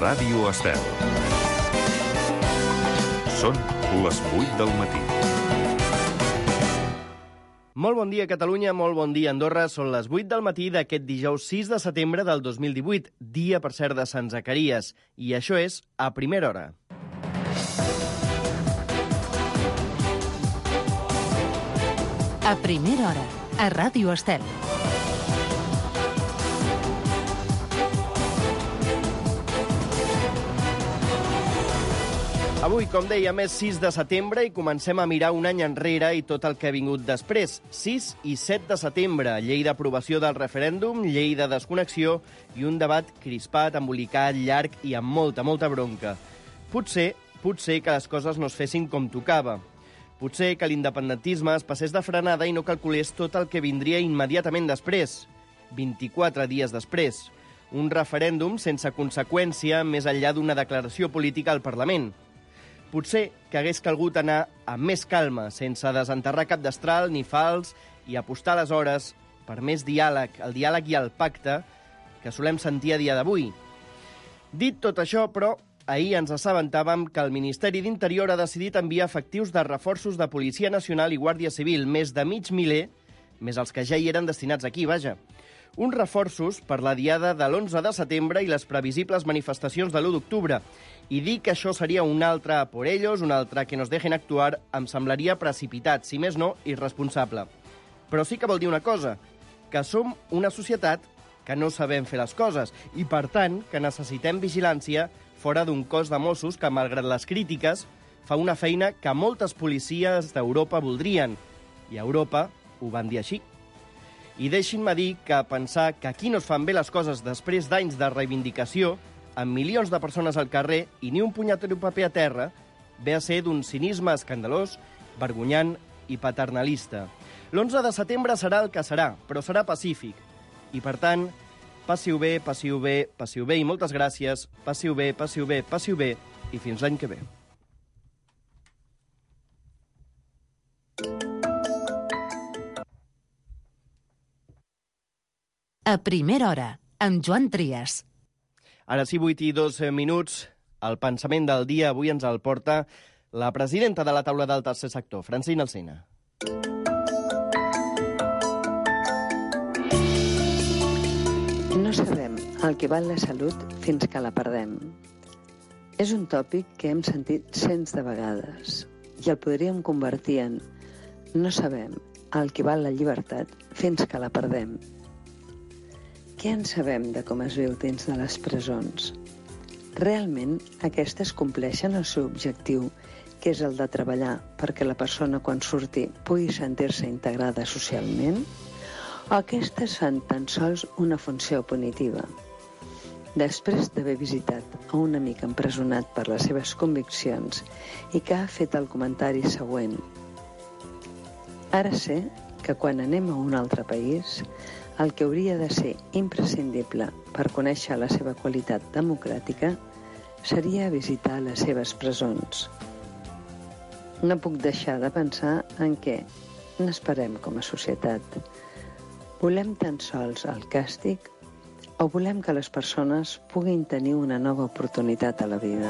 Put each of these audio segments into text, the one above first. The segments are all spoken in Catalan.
Ràdio Estel. Són les 8 del matí. Molt bon dia, Catalunya, molt bon dia, Andorra. Són les 8 del matí d'aquest dijous 6 de setembre del 2018, dia, per cert, de Sant Zacaries. I això és A Primera Hora. A Primera Hora, a Ràdio Estel. Avui, com dèiem, és 6 de setembre i comencem a mirar un any enrere i tot el que ha vingut després. 6 i 7 de setembre, llei d'aprovació del referèndum, llei de desconnexió i un debat crispat, embolicat, llarg i amb molta bronca. Potser que les coses no es fessin com tocava. Potser que l'independentisme es passés de frenada i no calculés tot el que vindria immediatament després. 24 dies després. Un referèndum sense conseqüència més enllà d'una declaració política al Parlament. Potser que hagués calgut anar amb més calma, sense desenterrar cap destral ni fals i apostar aleshores per més diàleg, el diàleg i el pacte que solem sentir a dia d'avui. Dit tot això, però, ahir ens assabentàvem que el Ministeri d'Interior ha decidit enviar efectius de reforços de Policia Nacional i Guàrdia Civil, més de mig miler, més els que ja hi eren destinats aquí, vaja. Uns reforços per la diada de l'11 de setembre i les previsibles manifestacions de l'1 d'octubre. I dir que això seria un altre por ellos, un altre que nos dejen actuar, em semblaria precipitat, si més no, irresponsable. Però sí que vol dir una cosa, que som una societat que no sabem fer les coses i, per tant, que necessitem vigilància fora d'un cos de Mossos que, malgrat les crítiques, fa una feina que moltes policies d'Europa voldrien. I a Europa ho van dir així. I deixin-me dir que pensar que aquí no es fan bé les coses després d'anys de reivindicació, amb milions de persones al carrer i ni un punyetero paper a terra, ve a ser d'un cinisme escandalós, vergonyant i paternalista. L'11 de setembre serà el que serà, però serà pacífic. I, per tant, passi-ho bé, passi-ho bé, passi-ho bé i moltes gràcies, passi-ho bé, passi-ho bé, passi-ho bé i fins l'any que ve. A Primera Hora, amb Joan Trias. Ara sí, 8 i 2 minuts. El pensament del dia avui ens el porta la presidenta de la taula del tercer sector, Francina Alsina. No sabem el que val la salut fins que la perdem. És un tòpic que hem sentit cents de vegades i el podríem convertir en no sabem el que val la llibertat fins que la perdem. Què en sabem de com es viu dins de les presons? Realment, aquestes compleixen el seu objectiu, que és el de treballar perquè la persona quan surti pugui sentir-se integrada socialment? O aquestes fan tan sols una funció punitiva? Després d'haver visitat a un amic empresonat per les seves conviccions i que ha fet el comentari següent: ara sé que quan anem a un altre país, el que hauria de ser imprescindible per conèixer la seva qualitat democràtica seria visitar les seves presons. No puc deixar de pensar en què n'esperem com a societat. Volem tan sols el càstig o volem que les persones puguin tenir una nova oportunitat a la vida?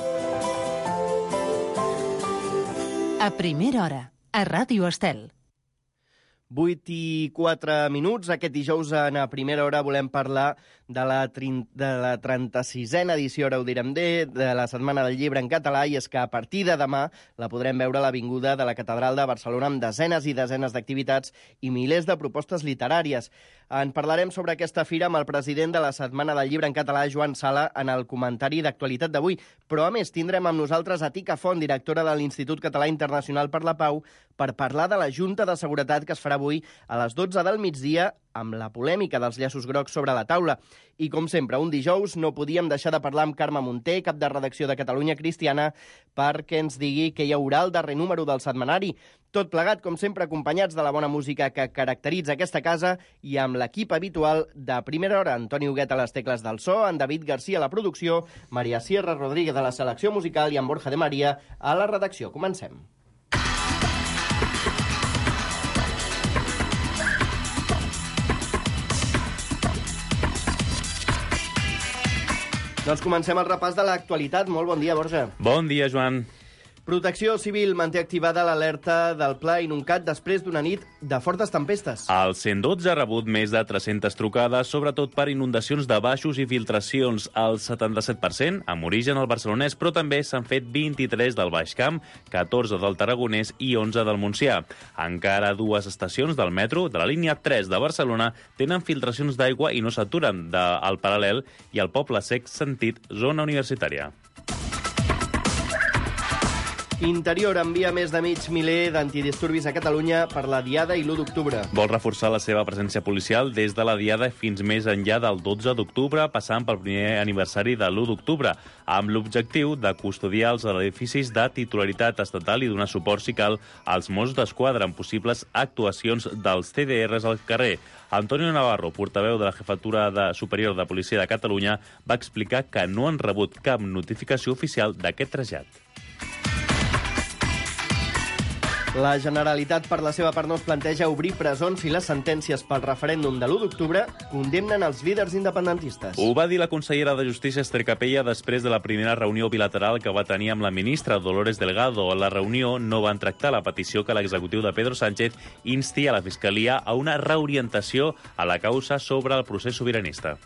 A Primera Hora, a Ràdio Estel. 8 i 4 minuts. Aquest dijous en A Primera Hora volem parlar de la 36a edició, ara ho direm de la Setmana del Llibre en català, i és que a partir de demà la podrem veure a l'Avinguda de la Catedral de Barcelona amb desenes i desenes d'activitats i milers de propostes literàries. En parlarem sobre aquesta fira amb el president de la Setmana del Llibre en català, Joan Sala, en el comentari d'actualitat d'avui. Però, a més, tindrem amb nosaltres a Tika Font, directora de l'Institut Català Internacional per la Pau, per parlar de la Junta de Seguretat que es farà avui a les 12 del migdia amb la polèmica dels llaços grocs sobre la taula. I, com sempre, un dijous no podíem deixar de parlar amb Carme Munté, cap de redacció de Catalunya Cristiana, perquè ens digui que hi haurà el darrer número del setmanari. Tot plegat, com sempre, acompanyats de la bona música que caracteritza aquesta casa i amb l'equip habitual de Primera Hora. Antoni Huguet a les tecles del so, en David Garcia a la producció, Maria Sierra Rodríguez a la selecció musical i en Borja de Maria a la redacció. Comencem. Doncs comencem el repàs de l'actualitat. Molt bon dia, Borja. Bon dia, Joan. Protecció Civil manté activada l'alerta del Pla Inuncat després d'una nit de fortes tempestes. El 112 ha rebut més de 300 trucades, sobretot per inundacions de baixos i filtracions. El 77% amb origen al barcelonès, però també s'han fet 23 del Baix Camp, 14 del Tarragonès i 11 del Montsià. Encara 2 estacions del metro de la línia 3 de Barcelona tenen filtracions d'aigua i no s'aturen al Paral·lel i al Poble Sec sentit zona universitària. Interior envia més de mig miler d'antidisturbis a Catalunya per la Diada i l'1 d'octubre. Vol reforçar la seva presència policial des de la Diada fins més enllà del 12 d'octubre, passant pel primer aniversari de l'1 d'octubre, amb l'objectiu de custodiar els edificis de titularitat estatal i donar suport, si cal, als Mossos d'Esquadra en possibles actuacions dels CDRs al carrer. Antonio Navarro, portaveu de la Jefatura Superior de Policia de Catalunya, va explicar que no han rebut cap notificació oficial d'aquest trasllat. La Generalitat, per la seva part, no es planteja obrir presons si les sentències pel referèndum de l'1 d'octubre condemnen els líders independentistes. Ho va dir la consellera de Justícia, Esther Capella, després de la primera reunió bilateral que va tenir amb la ministra Dolores Delgado. A la reunió no van tractar la petició que l'executiu de Pedro Sánchez insti a la Fiscalia a una reorientació a la causa sobre el procés sobiranista.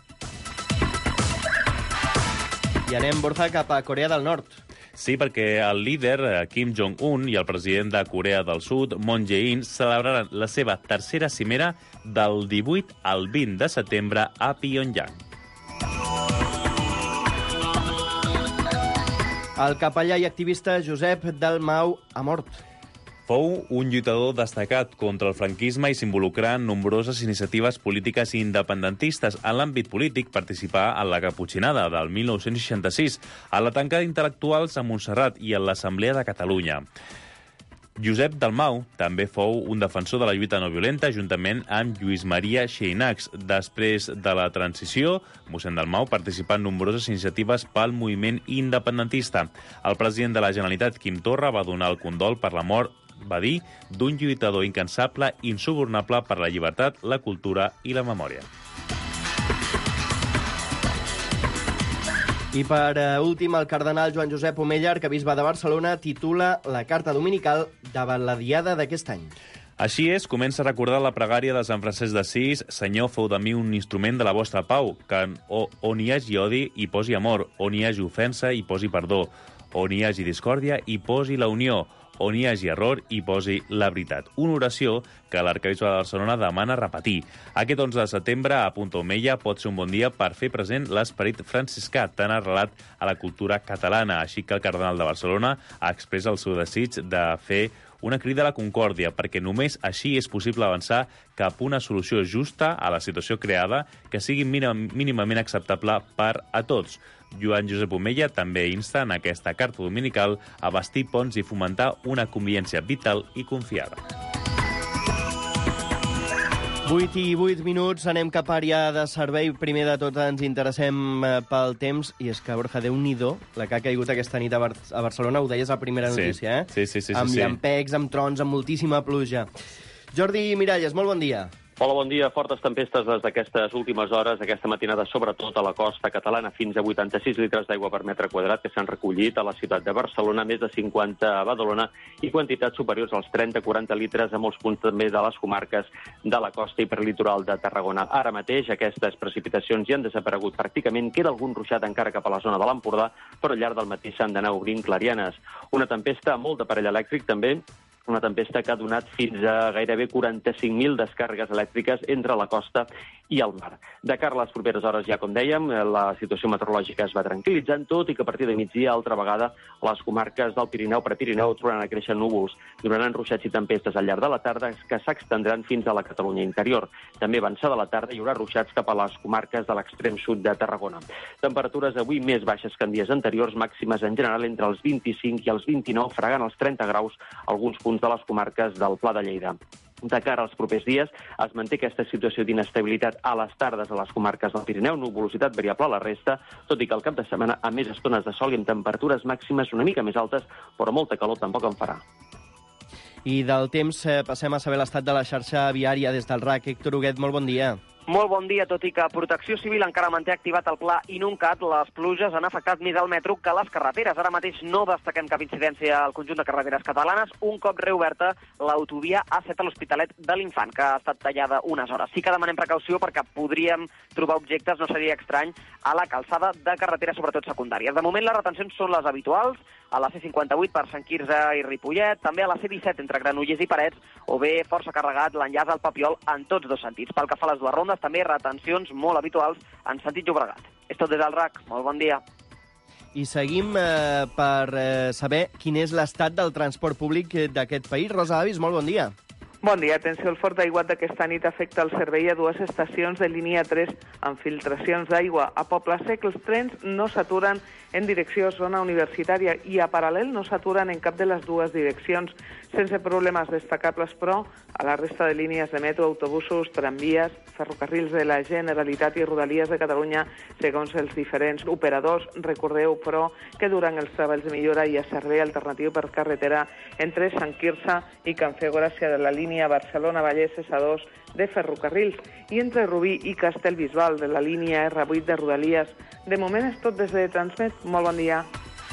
I anem, Borja, cap a Corea del Nord. Sí, perquè el líder Kim Jong-un i el president de Corea del Sud, Moon Jae-in, celebraran la seva tercera cimera del 18 al 20 de setembre a Pyongyang. El capellà i activista Josep Dalmau ha mort. Fou un lluitador destacat contra el franquisme i s'involucrà en nombroses iniciatives polítiques independentistes. En l'àmbit polític participà en la Caputxinada del 1966, a la tancada d'intel·lectuals a Montserrat i en l'Assemblea de Catalunya. Josep Dalmau també fou un defensor de la lluita no violenta juntament amb Lluís Maria Xeinacs. Després de la transició, mossèn Dalmau participà en nombroses iniciatives pel moviment independentista. El president de la Generalitat, Quim Torra, va donar el condol per la mort, va dir, d'un lluitador incansable, insubornable per la llibertat, la cultura i la memòria. I per últim, el cardenal Joan Josep Omeller, arquebisbe de Barcelona, titula la carta dominical davant la Diada d'aquest any. Així és, comença a recordar la pregària de Sant Francesc d'Assís: Senyor, feu de mi un instrument de la vostra pau, que on hi hagi odi hi posi amor, on hi hagi ofensa hi posi perdó, on hi hagi discòrdia hi posi la unió, on hi hagi error hi posi la veritat. Una oració que l'arquebisbe de Barcelona demana repetir. Aquest 11 de setembre, a Punta Omeia, pot ser un bon dia per fer present l'esperit franciscà tan arrelat a la cultura catalana. Així que el cardenal de Barcelona expressa el seu desig de fer una crida a la concòrdia, perquè només així és possible avançar cap a una solució justa a la situació creada que sigui mínimament acceptable per a tots. Joan Josep Omeia també insta en aquesta carta dominical a bastir ponts i fomentar una convivència vital i confiada. 8 i 8 minuts, anem cap a àrea de servei. Primer de tot ens interessem pel temps, i és que, Borja, Déu-n'hi-do, la que ha caigut aquesta nit a Barcelona, ho deies a primera notícia, eh? Sí. Amb llampecs, amb trons, amb moltíssima pluja. Jordi Miralles, molt bon dia. Hola, bon dia. Fortes tempestes des d'aquestes últimes hores, aquesta matinada, sobretot a la costa catalana, fins a 86 litres d'aigua per metre quadrat que s'han recollit a la ciutat de Barcelona, més de 50 a Badalona i quantitats superiors als 30-40 litres a molts punts també de les comarques de la costa i perlitoral de Tarragona. Ara mateix aquestes precipitacions ja han desaparegut pràcticament, queda algun ruixat encara cap a la zona de l'Empordà, però al llarg del matí s'han d'anar obrint clarianes. Una tempesta amb molt d'aparell elèctric també, una tempesta que ha donat fins a gairebé 45.000 descàrregues elèctriques entre la costa i el mar. De cara a les properes hores, ja com dèiem, la situació meteorològica es va tranquil·litzant, tot i que a partir de migdia, altra vegada, les comarques del Pirineu, Prepirineu, tornaran a créixer núvols, donaran ruixats i tempestes al llarg de la tarda que s'extendran fins a la Catalunya interior. També avançada la tarda hi haurà ruixats cap a les comarques de l'extrem sud de Tarragona. Temperatures avui més baixes que en dies anteriors, màximes en general entre els 25 i els 29, fregant els 30 graus alguns punts de les comarques del Pla de Lleida. De cara als propers dies es manté aquesta situació d'inestabilitat a les tardes a les comarques del Pirineu, nuvolositat variable a la resta, tot i que al cap de setmana amb més estones de sol i amb temperatures màximes una mica més altes, però molta calor tampoc en farà. I del temps passem a saber l'estat de la xarxa viària des del RAC. Héctor Huguet, molt bon dia. Molt bon dia, tot i que Protecció Civil encara manté activat el pla Inuncat, les pluges han afectat més el metro que les carreteres. Ara mateix no destaquem cap incidència al conjunt de carreteres catalanes, un cop reoberta l'autovia A7 a l'Hospitalet de l'Infant, que ha estat tallada unes hores. Sí que demanem precaució perquè podríem trobar objectes, no seria estrany, a la calçada de carreteres, sobretot secundàries. De moment les retencions són les habituals, a la C58 per Sant Quirze i Ripollet, també a la C17 entre Granollers i Parets, o bé força carregat l'enllaç al Papiol en tots dos sentits. Pel que fa a les dues rondes, també retencions molt habituals en sentit Llobregat. És tot des del RAC. Molt bon dia. I seguim per saber quin és l'estat del transport públic d'aquest país. Rosa Avis, molt bon dia. Bon dia. Atenció, el fort d'aiguat d'aquesta nit afecta el servei a dues estacions de línia 3 amb filtracions d'aigua. A Poble Sec els trens no s'aturen en direcció a zona universitària i a paral·lel no s'aturen en cap de les dues direccions. Sense problemes destacables, però, a la resta de línies de metro, autobusos, tramvies, ferrocarrils de la Generalitat i Rodalies de Catalunya, segons els diferents operadors. Recordeu, però, que durant els treballs de millora hi ha servei alternatiu per carretera entre Sant Quirze i Can Feu Gràcia de la línia Barcelona-Vallès S2 de ferrocarrils i entre Rubí i Castellbisbal de la línia R8 de Rodalies. De moment és tot des de Transmet. Molt bon dia.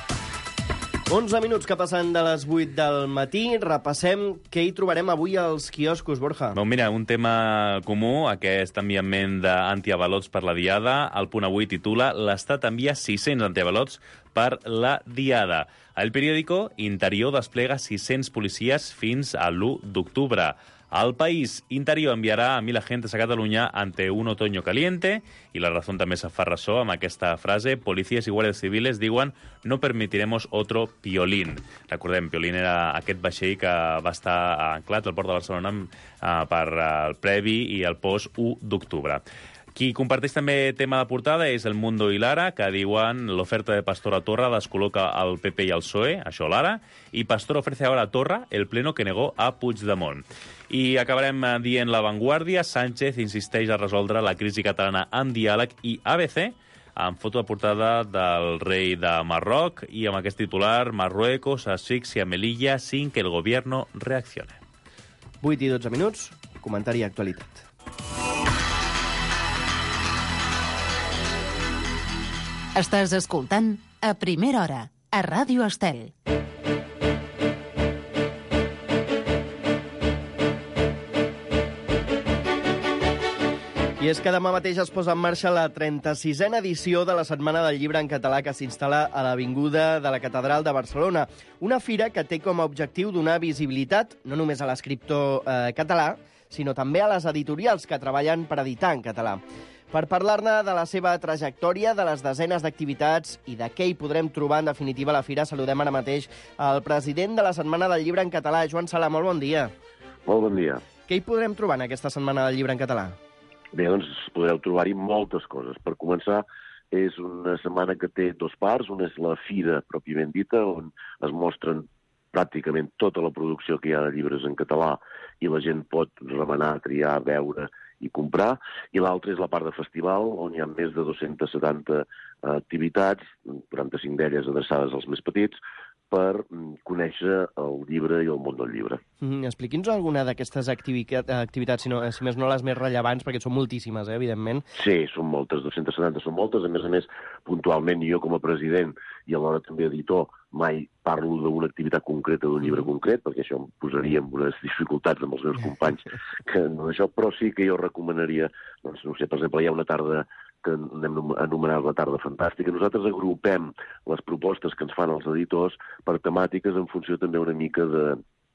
11 minuts que passen de les 8 del matí. Repassem què hi trobarem avui als quioscos, Borja. Doncs mira, un tema comú, aquest enviament d'antiavalots per la Diada. El Punt Avui titula «L'Estat envia 600 antiavalots per la Diada». El periòdico Interior desplega 600 policies fins a l'1 d'octubre. El País, Interior enviará a 1.000 agentes a Catalunya ante un otoño caliente, i La Razón també se fa ressò amb aquesta frase: policías y guardias civiles diuen no permitiremos otro Piolín. Recordem, Piolín era aquest vaixell que va estar anclat al port de Barcelona per el previ i el post 1 d'octubre. Qui comparteix també tema de portada és El Mundo i l'Ara, que diuen l'oferta de Pastor a Torra descol·loca el PP i el PSOE, això l'Ara, i Pastor ofrece ahora a Torra el pleno que negó a Puigdemont. I acabarem dient La Vanguardia, Sánchez insisteix a resoldre la crisi catalana amb diàleg, i ABC, amb foto de portada del rei de Marroc, i amb aquest titular: Marruecos asfixia Melilla sin que el gobierno reaccione. 8 i 12 minuts, comentari i actualitat. Estàs escoltant A Primera Hora, a Ràdio Estel. I és que demà mateix es posa en marxa la 36a edició de la Setmana del Llibre en Català, que s'instal·la a l'Avinguda de la Catedral de Barcelona. Una fira que té com a objectiu donar visibilitat no només a l'escriptor català, sinó també a les editorials que treballen per editar en català. Per parlar-ne de la seva trajectòria, de les desenes d'activitats i de què hi podrem trobar, en definitiva, a la fira, saludem ara mateix el president de la Setmana del Llibre en Català, Joan Sala. Molt bon dia. Molt bon dia. Què hi podrem trobar en aquesta Setmana del Llibre en Català? Bé, doncs podreu trobar-hi moltes coses. Per començar, és una setmana que té dos parts. Una és la fira pròpiament dita, on es mostren pràcticament tota la producció que hi ha de llibres en català i la gent pot remenar, triar, veure i comprar. I l'altra és la part de festival, on hi ha més de 270 activitats, 45 d'elles adreçades als més petits, per conèixer el llibre i el món del llibre. Expliqui'ns alguna d'aquestes activitats, si més no les més rellevants, perquè són moltíssimes, evidentment. Sí, són moltes, 270 són moltes. A més, puntualment, jo com a president i alhora també editor, mai parlo d'una activitat concreta, d'un llibre concret, perquè això em posaria en unes dificultats amb els meus companys, però sí que jo recomanaria, doncs, no sé, per exemple, hi ha una tarda que hem anomenat la tarda fantàstica. Nosaltres agrupem les propostes que ens fan els editors per temàtiques en funció també una mica de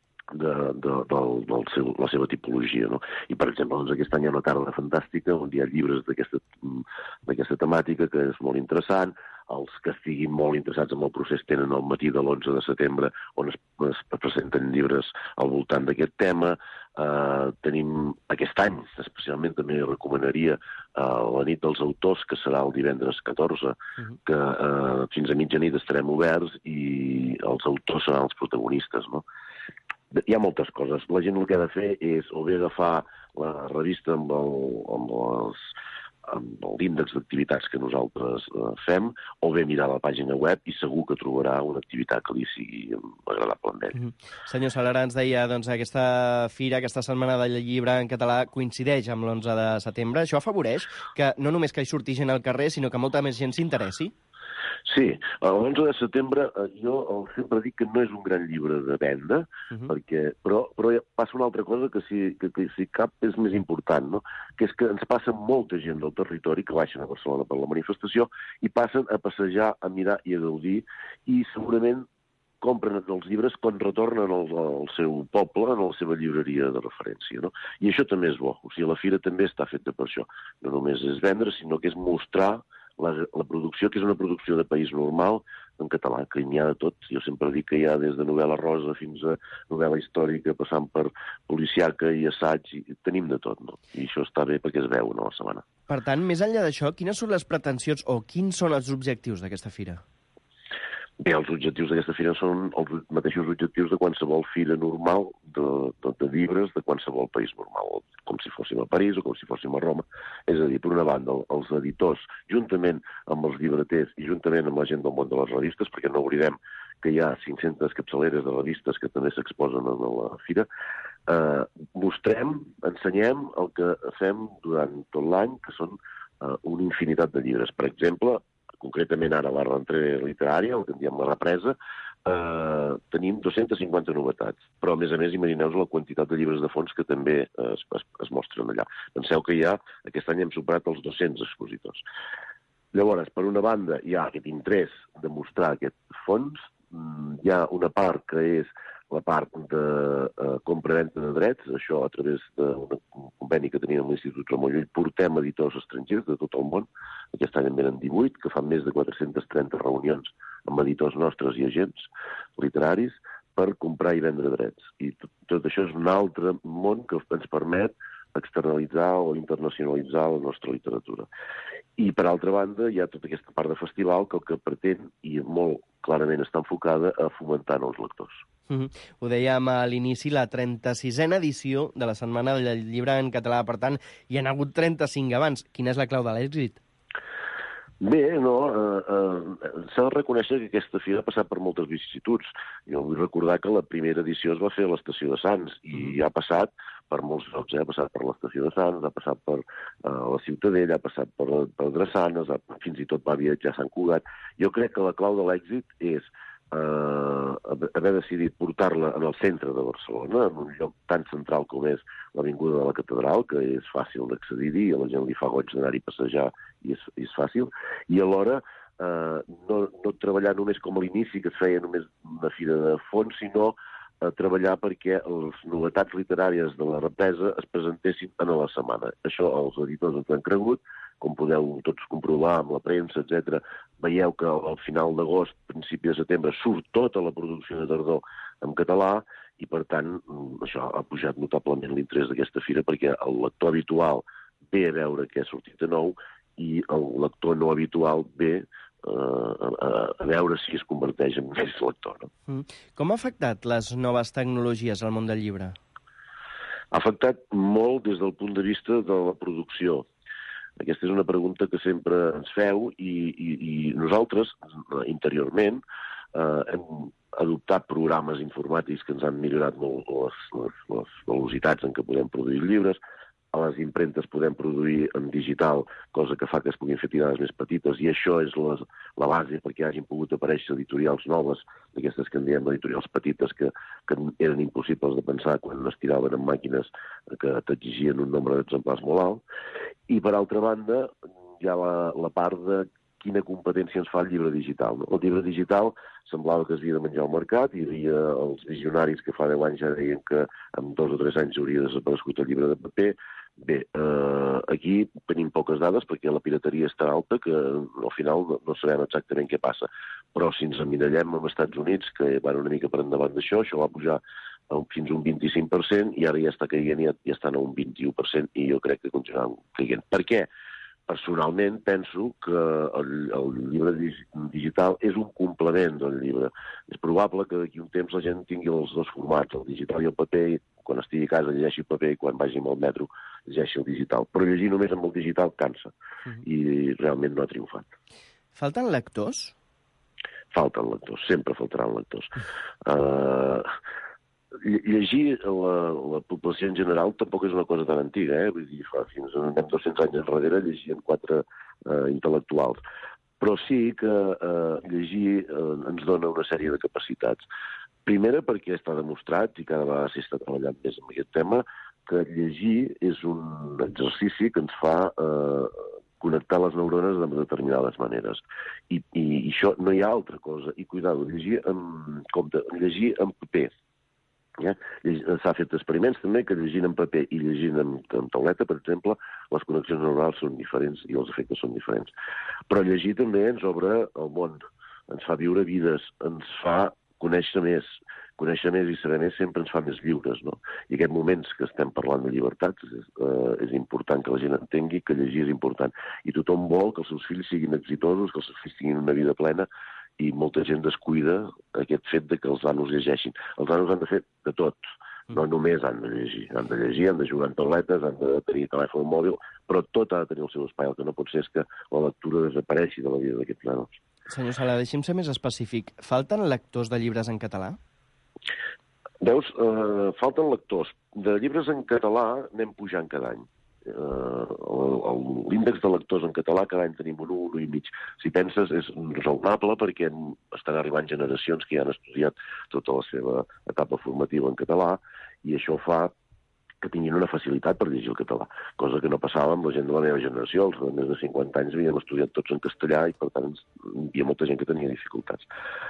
la seva tipologia, no? I, per exemple, doncs, aquest any hi ha una tarda fantàstica on hi ha llibres d'aquesta temàtica, que és molt interessant. Els que estiguin molt interessats en el procés tenen el matí de l'11 de setembre, on es presenten llibres al voltant d'aquest tema. Tenim aquest any, especialment també recomanaria la nit dels autors, que serà el divendres 14, que fins a mitjanit estarem oberts i els autors seran els protagonistes, no? Hi ha moltes coses. La gent el que ha de fer és o bé agafar la revista amb les amb l'índex d'activitats que nosaltres fem, o bé mirar la pàgina web i segur que trobarà una activitat que li sigui agradable amb ell. Senyor Salarà, ens deia, doncs, aquesta fira, aquesta setmana del llibre en català coincideix amb l'11 de setembre. Això afavoreix que no només que hi surti gent al carrer, sinó que molta més gent s'interessi? Sí, l'11 de setembre jo sempre dic que no és un gran llibre de venda, però passa una altra cosa que si cap és més important, no? Que és que ens passa molta gent del territori que baixen a Barcelona per la manifestació i passen a passejar, a mirar i a gaudir, i segurament compren els llibres quan retornen al seu poble, en la seva llibreria de referència, no? I això també és bo. O sigui, la fira també està feta per això. No només és vendre, sinó que és mostrar la producció, que és una producció de país normal, en català, que n'hi ha de tot. Jo sempre dic que hi ha des de novel·la rosa fins a novel·la històrica, passant per policiaca i assaig, i tenim de tot, no? I això està bé perquè es veu, no, a la setmana. Per tant, més enllà d'això, quines són les pretensions o quins són els objectius d'aquesta fira? Bé, els objectius d'aquesta fira són els mateixos objectius de qualsevol fira normal de llibres de qualsevol país normal, com si fóssim a París o com si fóssim a Roma. És a dir, per una banda, els editors, juntament amb els llibreters i juntament amb la gent del món de les revistes, perquè no oblidem que hi ha 500 capçaleres de revistes que també s'exposen a la fira, mostrem, ensenyem el que fem durant tot l'any, que són una infinitat de llibres. Per exemple, concretament ara a la rentrée literària, el que en diem la represa, tenim 250 novetats. Però, a més, imagineu-vos la quantitat de llibres de fons que també es mostren allà. Penseu que aquest any hem superat els 200 expositors. Llavors, per una banda, hi ha aquest interès de mostrar aquest fons. Hi ha una part que és la part de compra-venta de drets, això a través d'un conveni que tenim amb l'Institut Ramon Llull, portem editors estrangers de tot el món. Aquest any en venen 18, que fan més de 430 reunions amb editors nostres i agents literaris per comprar i vendre drets. I tot això és un altre món que ens permet externalitzar o internacionalitzar la nostra literatura. I, per altra banda, hi ha tota aquesta part de festival que el que pretén, i molt clarament està enfocada, a fomentar nous lectors. Ho dèiem a l'inici, la 36a edició de la Setmana del Llibre en Català. Per tant, hi ha hagut 35 abans. Quina és la clau de l'èxit? Bé, no, s'ha de reconèixer que aquesta fira ha passat per moltes vicissituds. Jo vull recordar que la primera edició es va fer a l'Estació de Sants i ha passat per molts llocs, ha passat per l'Estació de Sants, ha passat per la Ciutadella, ha passat per Drassanes, fins i tot va viatjar a Sant Cugat. Jo crec que la clau de l'èxit és haver decidit portar-la en el centre de Barcelona, en un lloc tan central com és l'Avinguda de la Catedral, que és fàcil d'accedir-hi, a la gent li fa goig d'anar-hi a passejar i és fàcil, i alhora no treballar només com a l'inici, que es feia només una fira de fons, sinó treballar perquè les novetats literàries de la represa es presentessin en la setmana. Això els editors ens han cregut, com podeu tots comprovar amb la premsa, etc. Veieu que al final d'agost, principi de setembre, surt tota la producció de tardor en català i, per tant, això ha pujat notablement l'interès d'aquesta fira perquè el lector habitual ve a veure què ha sortit de nou i el lector no habitual ve a veure si es converteix en més lector. No? Com ha afectat les noves tecnologies al món del llibre? Ha afectat molt des del punt de vista de la producció. Aquesta és una pregunta que sempre ens feu i nosaltres, interiorment, hem adoptat programes informàtics que ens han millorat molt les velocitats en què podem produir llibres. A les impremtes podem produir en digital, cosa que fa que es puguin fer tirades més petites, i això és la base perquè hagin pogut aparèixer editorials noves, d'aquestes que en diem editorials petites, que eren impossibles de pensar quan es tiraven en màquines que t'exigien un nombre d'exemplars molt alt. I, per altra banda, hi ha la part de quina competència ens fa el llibre digital. No? El llibre digital semblava que es havia de menjar al mercat, hi havia els visionaris que fa 10 anys ja deien que en 2 o 3 anys hauria desaparegut el llibre de paper. Bé, aquí tenim poques dades perquè la pirateria és tan alta que al final no sabem exactament què passa. Però si ens emmirallem als Estats Units, que van una mica per endavant d'això, això va pujar fins a un 25% i ara ja està caient, ja estan a un 21% i jo crec que continuaran caient. Per què? Personalment penso que el llibre digital és un complement del llibre. És probable que d'aquí un temps la gent tingui els dos formats, el digital i el paper, i quan estigui a casa llegeixi paper i quan vagi amb el metro llegeixi el digital. Però llegir només amb el digital cansa i realment no ha triomfat. Falten lectors? Falten lectors, sempre faltaran lectors. Llegir la població en general tampoc és una cosa tan antiga, Vull dir, fins a 200 anys enrere llegien 4 intel·lectuals. Però sí que llegir ens dona una sèrie de capacitats. Primera, perquè està demostrat, i cada vegada s'està treballant més en aquest tema, que llegir és un exercici que ens fa connectar les neurones de determinades maneres. I això no hi ha altra cosa. I cuidado, llegir en paper. S'ha fet experiments també que llegint en paper i llegint en tauleta, per exemple, les connexions neurals són diferents i els efectes són diferents. Però llegir també ens obre el món, ens fa viure vides, ens fa conèixer més i saber més sempre ens fa més lliures, no? I aquests moments que estem parlant de llibertats és important que la gent entengui que llegir és important. I tothom vol que els seus fills siguin exitosos, que els seus fills tinguin una vida plena, i molta gent descuida aquest fet de que els nanos llegeixin. Els nanos han de fer de tot, no només han de llegir. Han de llegir, han de jugar en tauletes, han de tenir telèfon mòbil, però tot ha de tenir el seu espai. El que no pot ser és que la lectura desapareixi de la vida d'aquests nanos. Senyor Sala, deixi'm ser més específic. Falten lectors de llibres en català? Veus, falten lectors. De llibres en català anem pujant cada any. L'índex de lectors en català cada any tenim un 1,5. Si penses, és raonable perquè estan arribant generacions que ja han estudiat tota la seva etapa formativa en català i això fa que tinguin una facilitat per llegir el català, cosa que no passava amb la gent de la meva generació. Els de més de 50 anys havíem estudiat tots en castellà i, per tant, hi havia molta gent que tenia dificultats.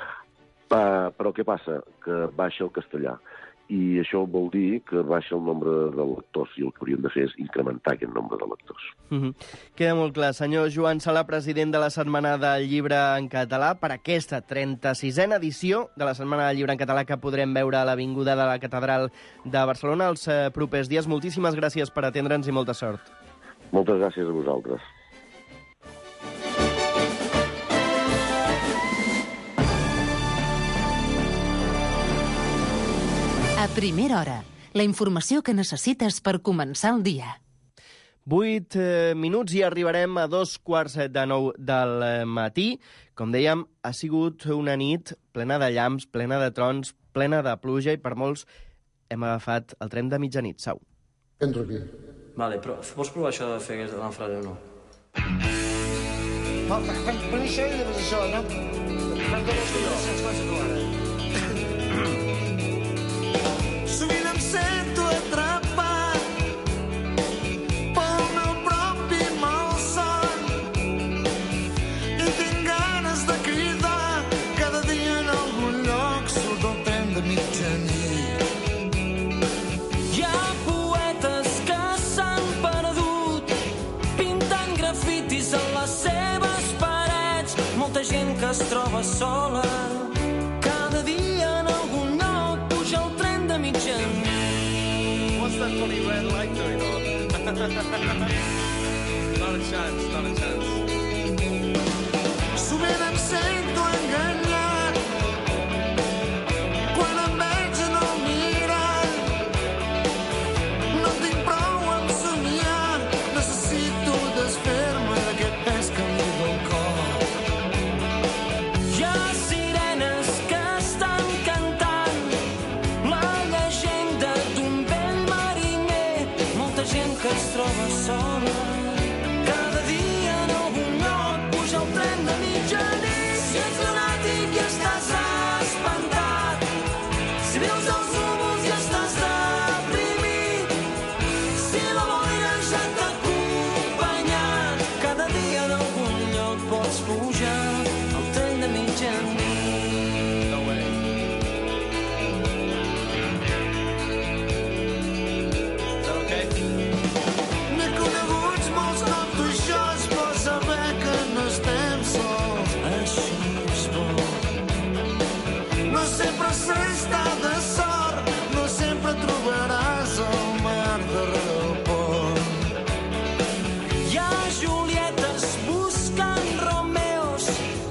Però què passa? Que baixa el castellà. I això vol dir que baixa el nombre de lectors i el que hauríem de fer és incrementar aquest nombre de lectors. Queda molt clar. Senyor Joan Sala, president de la Setmana del Llibre en Català, per aquesta 36a edició de la Setmana del Llibre en Català que podrem veure a l'Avinguda de la Catedral de Barcelona els propers dies. Moltíssimes gràcies per atendre'ns i molta sort. Moltes gràcies a vosaltres. A primera hora, la informació que necessites per començar el dia. 8 minuts i arribarem a 8:45 del matí. Com dèiem, ha sigut una nit plena de llamps, plena de trons, plena de pluja i per molts hem agafat el tren de mitjanit. Sau. Entro aquí. Vale, però pots provar això de fer aquesta frase o no? Per això hi debes això, no? Sovint em sento atrapat pel meu propi malson i tinc ganes de cridar cada dia en algun lloc surt el tren de mitjanit. Hi ha poetes que s'han perdut pintant grafitis a les seves parets, molta gent que es troba sola cada dia en algun lloc puja el tren de mitjanit. What's that funny red light doing on? Not a chance, not a chance. Sovint em sento enganyat quan em veig en el mirall. No tinc prou amb somiar, necessito desfer-me d'aquest pes que em diu el cor. Hi ha sirenes que estan cantant la llegenda d'un vell mariner, molta gent que es troba sola cada dia en algun lloc puja el tren de mitjanit. Si ets lunàtic i estàs espantat, si veus els núvols i estàs deprimit, si la boira ja t'ha acompanyat, cada dia en algun lloc pots pujar el tren de mitjanit. No way. Is that okay? N'he coneguts molts com tu, això és bo saber que no estem sols. Així és bo. No sempre s'està de sort, no sempre trobaràs el mar darrere el pont. Hi ha Julietes buscant Romeos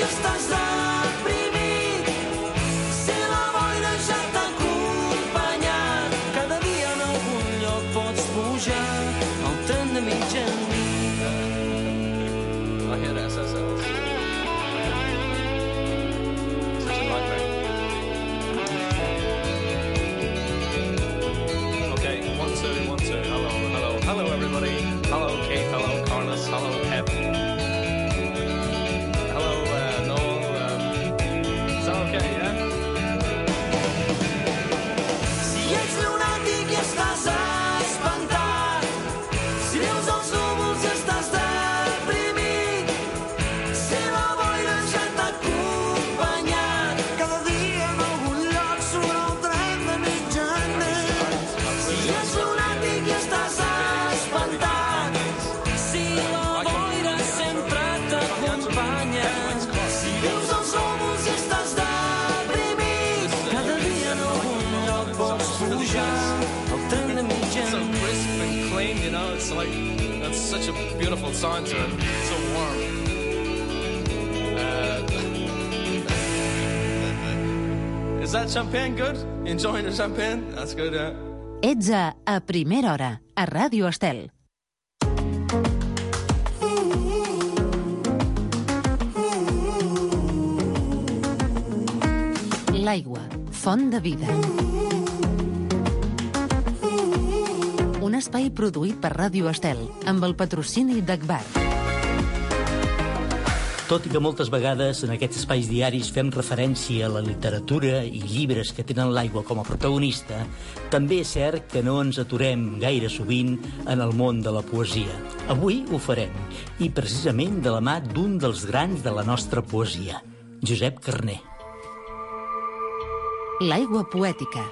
si estàs deprimit, si la boira ja t'ha acompanyat, cada dia en algun lloc pots pujar al tren de mitjanit. I hear that, so. Such a light train. Okay, 1, 2, 1, 2. Hello, everybody. Hello, Kate. Hello, Carlos. Hello, Pep. Hello, Noel. Is that okay, yeah? Si ets lunàtic i estàs espantat, si veus els núvols i estàs deprimit, si la boira ja t'ha acompanyat, cada dia en algun lloc surt el tren de mitjanit. Si ets lunàtic i estàs espantat, si la boira sempre t'acompanya, si veus els núvols i estàs deprimit, cada dia en algun lloc pots pujar al tren de So mitjanit. crisp and clean, you know, it's like, that's such a beautiful sound to it. So warm. Is that champagne good? You enjoying the champagne? That's good, yeah. Ets a Primera Hora, a Ràdio Estel. L'aigua, font de vida. Un espai produït per Ràdio Estel, amb el patrocini d'Agbar. Tot i que moltes vegades en aquests espais diaris fem referència a la literatura i llibres que tenen l'aigua com a protagonista, també és cert que no ens aturem gaire sovint en el món de la poesia. Avui ho farem, i precisament de la mà d'un dels grans de la nostra poesia, Josep Carner. L'aigua poètica.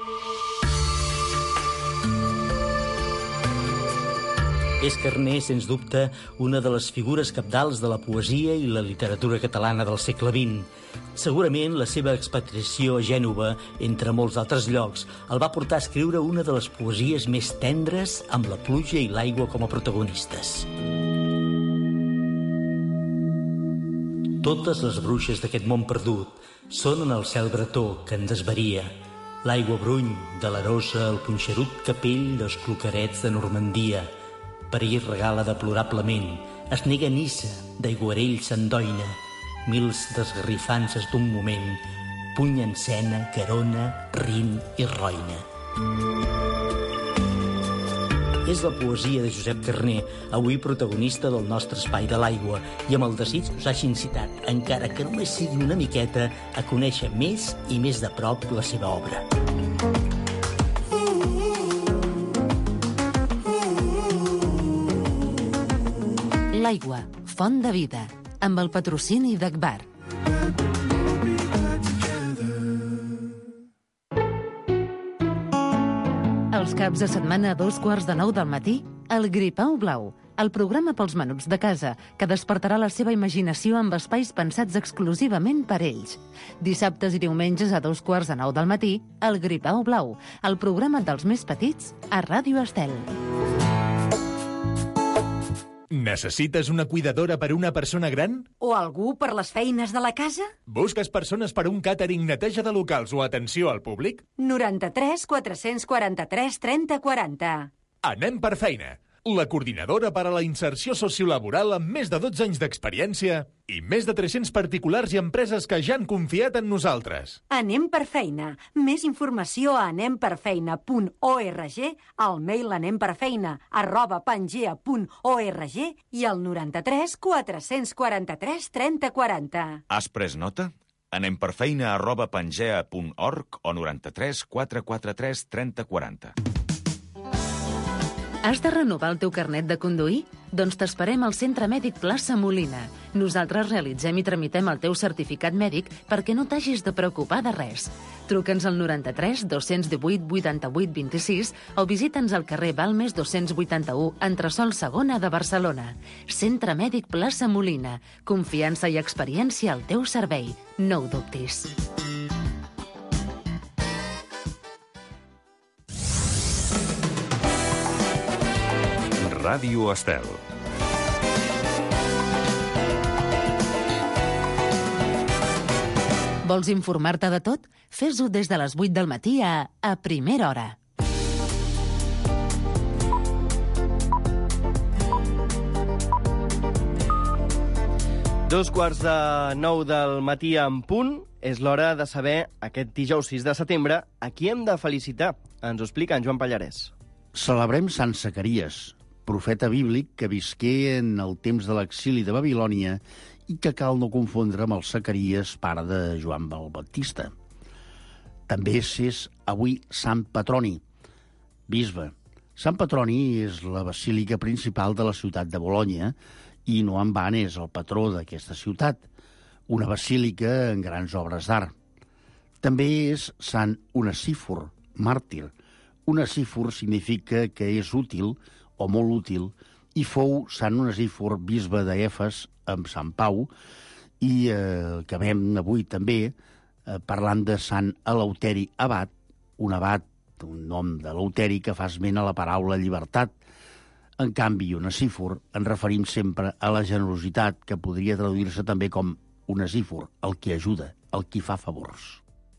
És Carner, sens dubte, una de les figures cabdals de la poesia i la literatura catalana del segle XX. Segurament la seva expatriació a Gènova, entre molts altres llocs, el va portar a escriure una de les poesies més tendres amb la pluja i l'aigua com a protagonistes. Totes les bruixes d'aquest món perdut són en el cel bretó que en desvaria. L'aigua bruny de l'Arosa, el punxerut capell dels cloquerets de Normandia. Per ell regala deplorablement, es nega Nissa, d'aiguarell s'endoina, mils d'esgarrifances d'un moment, puny en cena, carona, rin i roina. És la poesia de Josep Carner, avui protagonista del nostre espai de l'aigua, i amb el desig que us hagi incitat, encara que només sigui una miqueta, a conèixer més i més de prop la seva obra. L'aigua, font de vida, amb el patrocini d'Agbar. Els caps de setmana a 2:15 del matí, el Gripau Blau, el programa pels menuts de casa, que despertarà la seva imaginació amb espais pensats exclusivament per ells. Dissabtes i diumenges a 2:15 del matí, el Gripau Blau, el programa dels més petits a Ràdio Estel. Necessites una cuidadora per una persona gran? O algú per les feines de la casa? Busques persones per un càtering, neteja de locals o atenció al públic? 93 443 30 40. Anem per feina. La coordinadora per a la inserció sociolaboral amb més de 12 anys d'experiència i més de 300 particulars i empreses que ja han confiat en nosaltres. Anem per feina. Més informació a anemperfeina.org, al mail anemperfeina@pangea.org i al 93 443 30 40. Has pres nota? anemperfeina@pangea.org o 93 443 30 40. Has de renovar el teu carnet de conduir? Doncs t'esperem al Centre Mèdic Plaça Molina. Nosaltres realitzem i tramitem el teu certificat mèdic perquè no t'hagis de preocupar de res. Truca'ns al 93 218 88 26 o visita'ns al carrer Balmes 281, entresòl segona de Barcelona. Centre Mèdic Plaça Molina. Confiança i experiència al teu servei. No ho dubtis. Ràdio Estel. Vols informar-te de tot? Fes-ho des de les 8 del matí a Primera Hora. Dos quarts de 9 del matí en punt. És l'hora de saber, aquest dijous 6 de setembre, a qui hem de felicitar. Ens ho explica en Joan Pallarès. Celebrem Sant Zacaries, profeta bíblic que visqué en el temps de l'exili de Babilònia i que cal no confondre amb el Zacaries, pare de Joan el Baptista. També és avui Sant Petroni, bisbe. Sant Petroni és la basílica principal de la ciutat de Bolonya i no en van és el patró d'aquesta ciutat, una basílica en grans obres d'art. També és Sant Onesífor, màrtir. Onesífor significa que és útil o molt útil i fou Sant Onesífor bisbe d'Efes amb Sant Pau i acabem avui també parlant de Sant Eleuteri abat, un nom de Eleuteri que fa esment a la paraula llibertat. En canvi, Onesífor ens referim sempre a la generositat, que podria traduir-se també com Onesífor, el qui ajuda, el qui fa favors.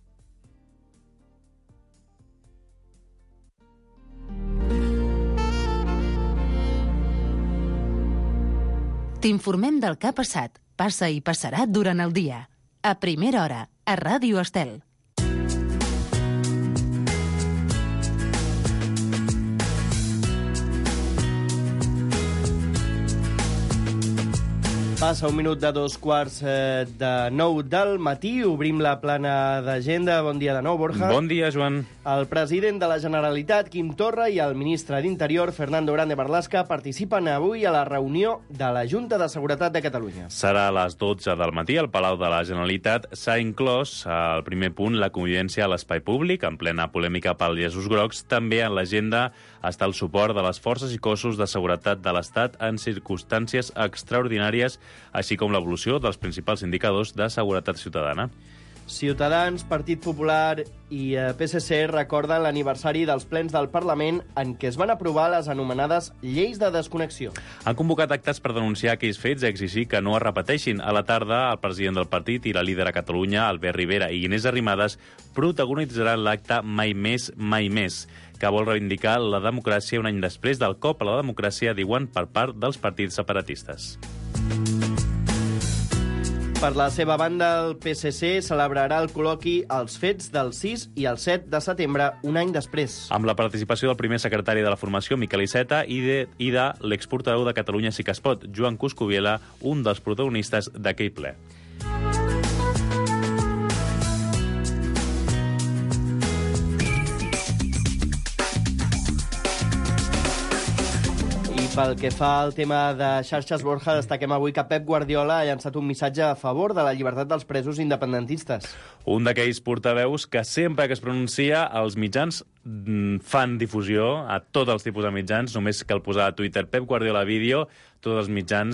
T'informem del que ha passat, passa i passarà durant el dia. A Primera Hora, a Ràdio Estel. Passa un minut de 2:45 del matí. Obrim la plana d'agenda. Bon dia de nou, Borja. Bon dia, Joan. El president de la Generalitat, Quim Torra, i el ministre d'Interior, Fernando Grande Marlaska, participen avui a la reunió de la Junta de Seguretat de Catalunya. Serà a les 12 del matí al Palau de la Generalitat. S'ha inclòs, al primer punt, la convivència a l'espai públic, en plena polèmica pel Jesús Grocs. També en l'agenda està el suport de les forces i cossos de seguretat de l'Estat en circumstàncies extraordinàries, així com l'evolució dels principals indicadors de seguretat ciutadana. Ciutadans, Partit Popular i PSC recorden l'aniversari dels plens del Parlament en què es van aprovar les anomenades lleis de desconnexió. Han convocat actes per denunciar aquells fets i exigir que no es repeteixin. A la tarda, el president del partit i la líder a Catalunya, Albert Rivera i Inés Arrimadas, protagonitzaran l'acte Mai més, mai més, que vol reivindicar la democràcia un any després del cop a la democràcia, diuen, per part dels partits separatistes. Per la seva banda, el PSC celebrarà el col·loqui als fets del 6 i el 7 de setembre, un any després. Amb la participació del primer secretari de la formació, Miquel Iceta, i de l'exportador de Catalunya Sí que es pot, Joan Coscubiela, un dels protagonistes d'aquell ple. Pel que fa al tema de xarxes, Borja, destaquem avui que Pep Guardiola ha llançat un missatge a favor de la llibertat dels presos independentistes. Un d'aquells portaveus que sempre que es pronuncia els mitjans fan difusió a tots els tipus de mitjans, només cal posar a Twitter Pep Guardiola vídeo, tots els mitjans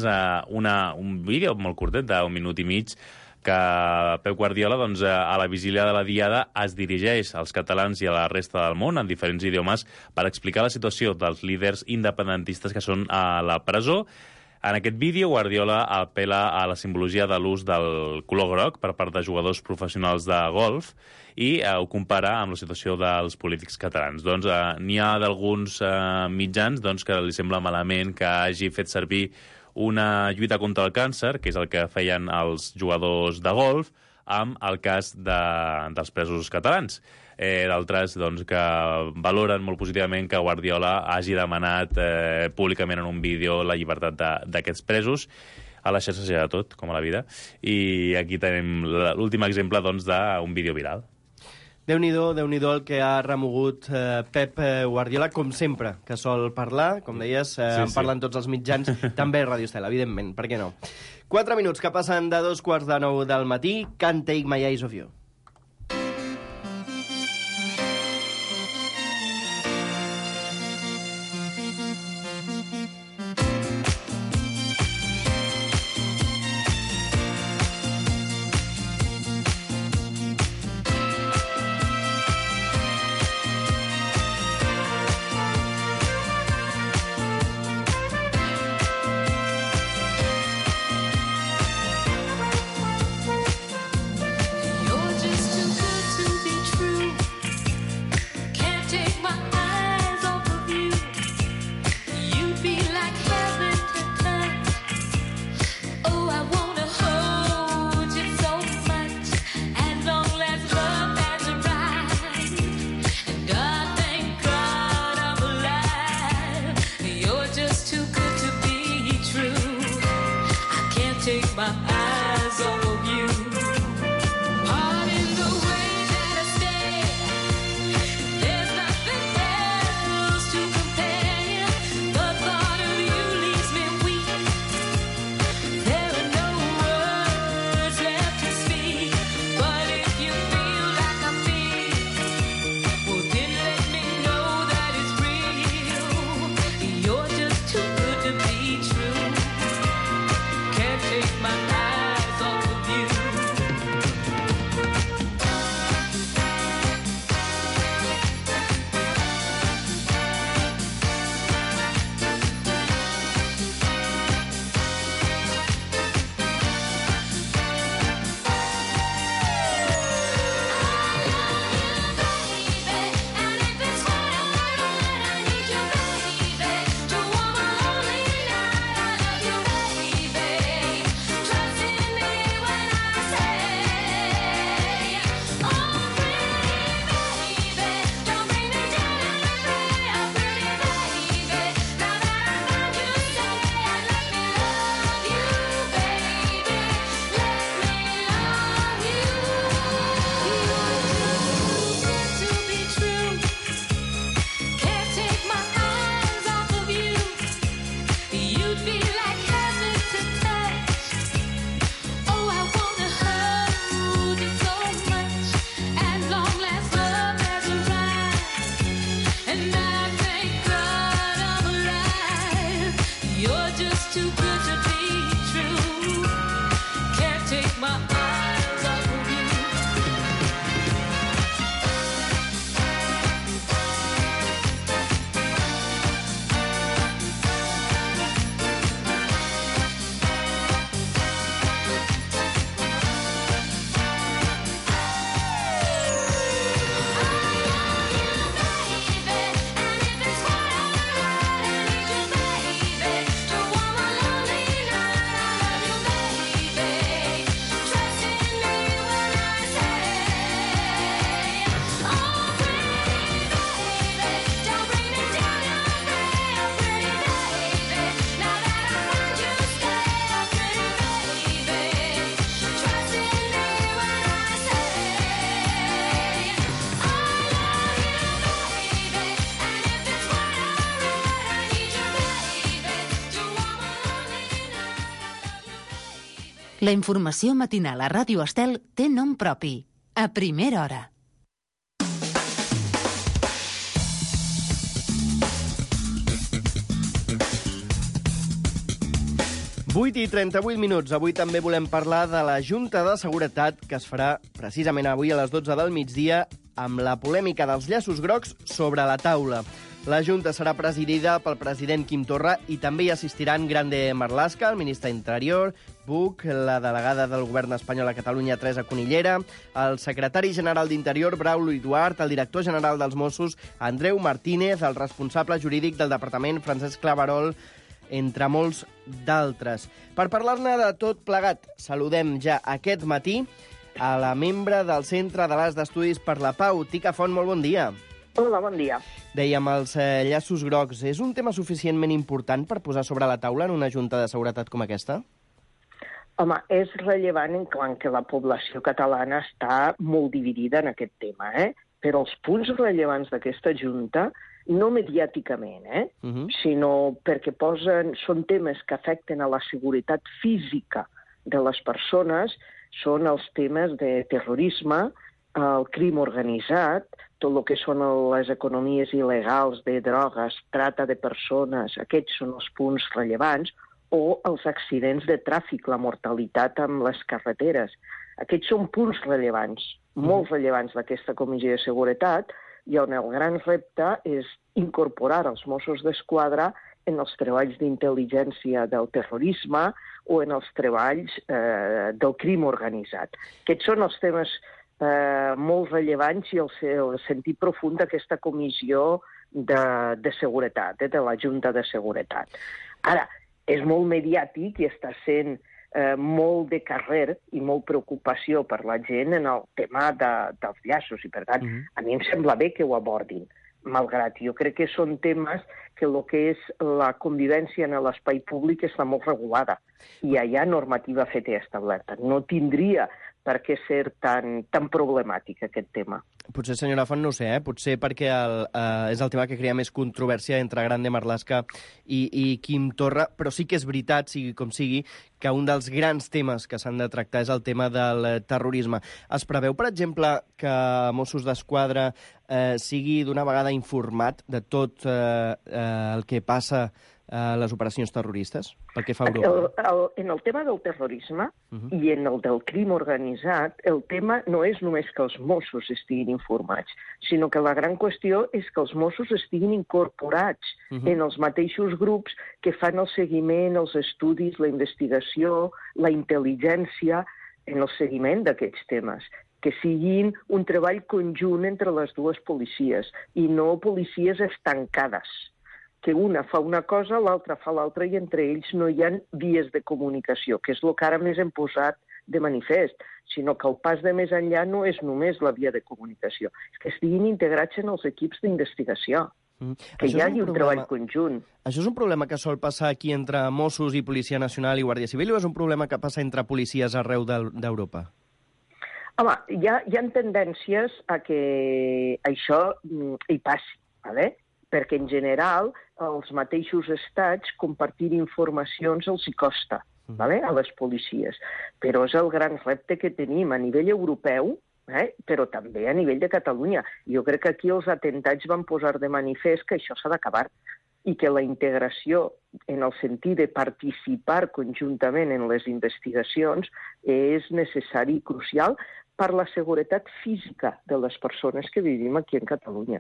un vídeo molt curtet d'un minut i mig, que Pep Guardiola, doncs, a la vigília de la Diada, es dirigeix als catalans i a la resta del món en diferents idiomes per explicar la situació dels líders independentistes que són a la presó. En aquest vídeo, Guardiola apel·la a la simbologia de l'ús del color groc per part de jugadors professionals de golf i ho compara amb la situació dels polítics catalans. Doncs n'hi ha d'alguns mitjans que li sembla malament que hagi fet servir una lluita contra el càncer, que és el que feien els jugadors de golf, amb el cas dels presos catalans. D'altres que valoren molt positivament que Guardiola hagi demanat públicament en un vídeo la llibertat d'aquests presos. A les xarxes hi ha de tot, com a la vida. I aquí tenim l'últim exemple d'un vídeo viral. Déu-n'hi-do el que ha remogut Pep Guardiola, com sempre, que sol parlar, com deies, en parlen tots els mitjans, també Ràdio Estel, evidentment, per què no? 4 minuts que passen de 2:45 del matí, Can't Take My Eyes Off You. You're take my eyes off of you. All in the way that I stare, there's nothing else to compare. The thought of you leaves me weak. There are no words left to speak. But if you feel like I feel, well then let me know that it's real. You're just too good to be true. Can't take my eyes off of you. La informació matinal a Ràdio Estel té nom propi. A primera hora. Vuit i 38 minuts. Avui també volem parlar de la Junta de Seguretat que es farà precisament avui a les 12 del migdia amb la polèmica dels llaços grocs sobre la taula. La Junta serà presidida pel president Quim Torra i també hi assistiran Grande Marlaska, el ministre d'Interior, Buch, la delegada del govern espanyol a Catalunya, Teresa Conillera, el secretari general d'Interior, Brauli Duart, el director general dels Mossos, Andreu Martínez, el responsable jurídic del departament, Francesc Claverol, entre molts d'altres. Per parlar-ne de tot plegat, saludem ja aquest matí a la membre del Centre de l'As d'Estudis per la Pau, Tica Font, molt bon dia. Hola, bon dia. Dèiem, els llaços grocs, és un tema suficientment important per posar sobre la taula en una junta de seguretat com aquesta? Home, és rellevant en quant que la població catalana està molt dividida en aquest tema, però els punts rellevants d'aquesta junta, no mediàticament, sinó perquè són temes que afecten a la seguretat física de les persones, són els temes de terrorisme, el crim organitzat, tot el que són les economies il·legals de drogues, trata de persones, aquests són els punts rellevants, o els accidents de tràfic, la mortalitat amb les carreteres. Aquests són punts rellevants, molt rellevants d'aquesta Comissió de Seguretat, i on el gran repte és incorporar els Mossos d'Esquadra en els treballs d'intel·ligència del terrorisme o en els treballs del crim organitzat. Aquests són els temes molt rellevants i el sentit profund d'aquesta comissió de seguretat, de la Junta de Seguretat. Ara, és molt mediàtic i està sent molt de carrer i molt preocupació per la gent en el tema dels llaços i, per tant, a mi em sembla bé que ho abordin. malgrat jo crec que són temes que el que és la convivència en l'espai públic està molt regulada i hi ha normativa feta i establerta. No tindria per què ser tan problemàtic aquest tema. Potser, senyora Font, no ho sé, potser perquè és el tema que crea més controvèrsia entre Grande Marlaska i Quim Torra, però sí que és veritat, sigui com sigui, que un dels grans temes que s'han de tractar és el tema del terrorisme. Es preveu, per exemple, que Mossos d'Esquadra sigui d'una vegada informat de tot el que passa a les operacions terroristes, pel que fa a Europa? En el tema del terrorisme i en el del crim organitzat, el tema no és només que els Mossos estiguin informats, sinó que la gran qüestió és que els Mossos estiguin incorporats en els mateixos grups que fan el seguiment, els estudis, la investigació, la intel·ligència, en el seguiment d'aquests temes, que siguin un treball conjunt entre les dues policies i no policies estancades, que una fa una cosa, l'altra fa l'altra i entre ells no hi ha vies de comunicació, que és el que ara més hem posat de manifest, sinó que el pas de més enllà no és només la via de comunicació, és que estiguin integrats en els equips d'investigació, que hi hagi un treball conjunt. Això és un problema que sol passar aquí entre Mossos i Policia Nacional i Guàrdia Civil o és un problema que passa entre policies arreu d'Europa? Home, hi ha tendències a que això hi passi, ¿vale? Perquè en general els mateixos estats compartir informacions els hi costa, ¿vale? A les policies. Però és el gran repte que tenim a nivell europeu, però també a nivell de Catalunya. Jo crec que aquí els atemptats van posar de manifest que això s'ha d'acabar i que la integració en el sentit de participar conjuntament en les investigacions és necessari i crucial per la seguretat física de les persones que vivim aquí en Catalunya.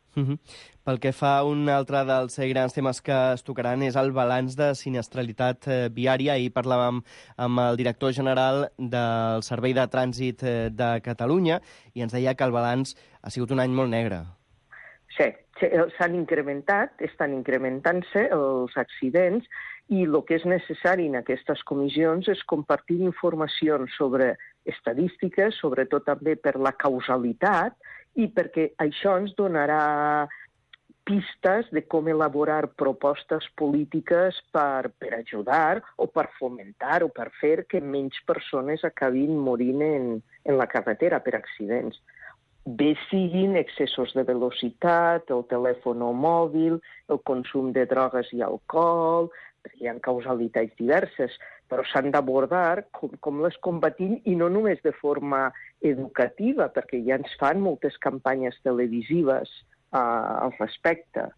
Pel que fa a un altre dels grans temes que es tocaran és el balanç de sinistralitat viària. Ahir parlàvem amb el director general del Servei de Trànsit de Catalunya i ens deia que el balanç ha sigut un any molt negre. Sí, s'han incrementat, estan incrementant-se els accidents i el que és necessari en aquestes comissions és compartir informacions sobre estadístiques, sobretot també per la causalitat, i perquè això ens donarà pistes de com elaborar propostes polítiques per ajudar o per fomentar o per fer que menys persones acabin morint en la carretera per accidents. Bé siguin excessos de velocitat, el telèfon mòbil, el consum de drogues i alcohol, perquè hi ha causalitats diverses, però s'han d'abordar com les combatim i no només de forma educativa, perquè ja ens fan moltes campanyes televisives al respecte.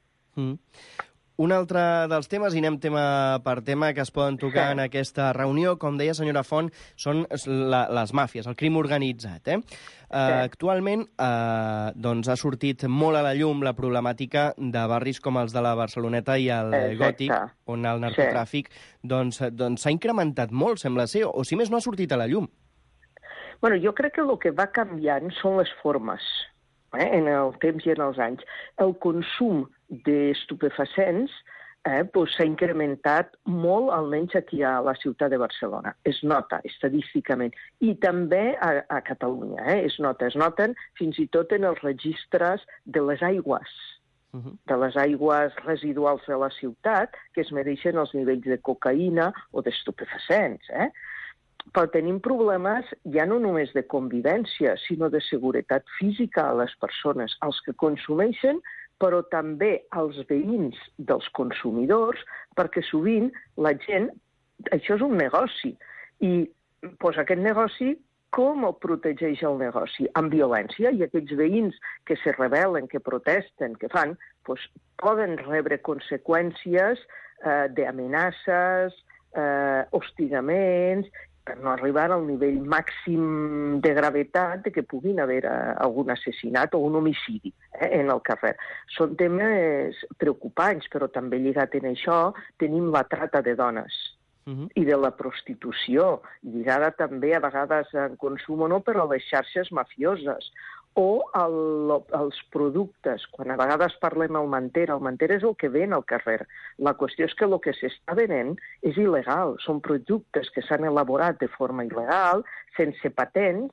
Un altre dels temes, i anem tema per tema, que es poden tocar en aquesta reunió, com deia senyora Font, són les màfies, el crim organitzat. Actualment ha sortit molt a la llum la problemàtica de barris com els de la Barceloneta i el Gòtic, on el narcotràfic s'ha incrementat molt, sembla ser, o si més no ha sortit a la llum. Bueno, jo crec que el que va canviant són les formes, en el temps i en els anys. El consum d'estupefacients s'ha incrementat molt, almenys aquí a la ciutat de Barcelona. Es nota estadísticament. I també a Catalunya. Es noten fins i tot en els registres de les aigües, de les aigües residuals de la ciutat, que es mereixen els nivells de cocaïna o d'estupefacients. Però tenim problemes ja no només de convivència, sinó de seguretat física a les persones, als que consumeixen, però també als veïns dels consumidors, perquè sovint la gent... Això és un negoci, i aquest negoci, com el protegeix el negoci? Amb violència, i aquells veïns que se rebel·len, que protesten, que fan, poden rebre conseqüències d'amenaces, hostigaments, per no arribar al nivell màxim de gravetat de que puguin haver algun assassinat o un homicidi en el carrer. Són temes preocupants, però també lligat en això tenim la trata de dones i de la prostitució, lligada també a vegades en consum o no, però a les xarxes mafioses, o els productes. Quan a vegades parlem al mantera és el que ven al carrer. La qüestió és que el que s'està venent és il·legal. Són productes que s'han elaborat de forma il·legal, sense patents,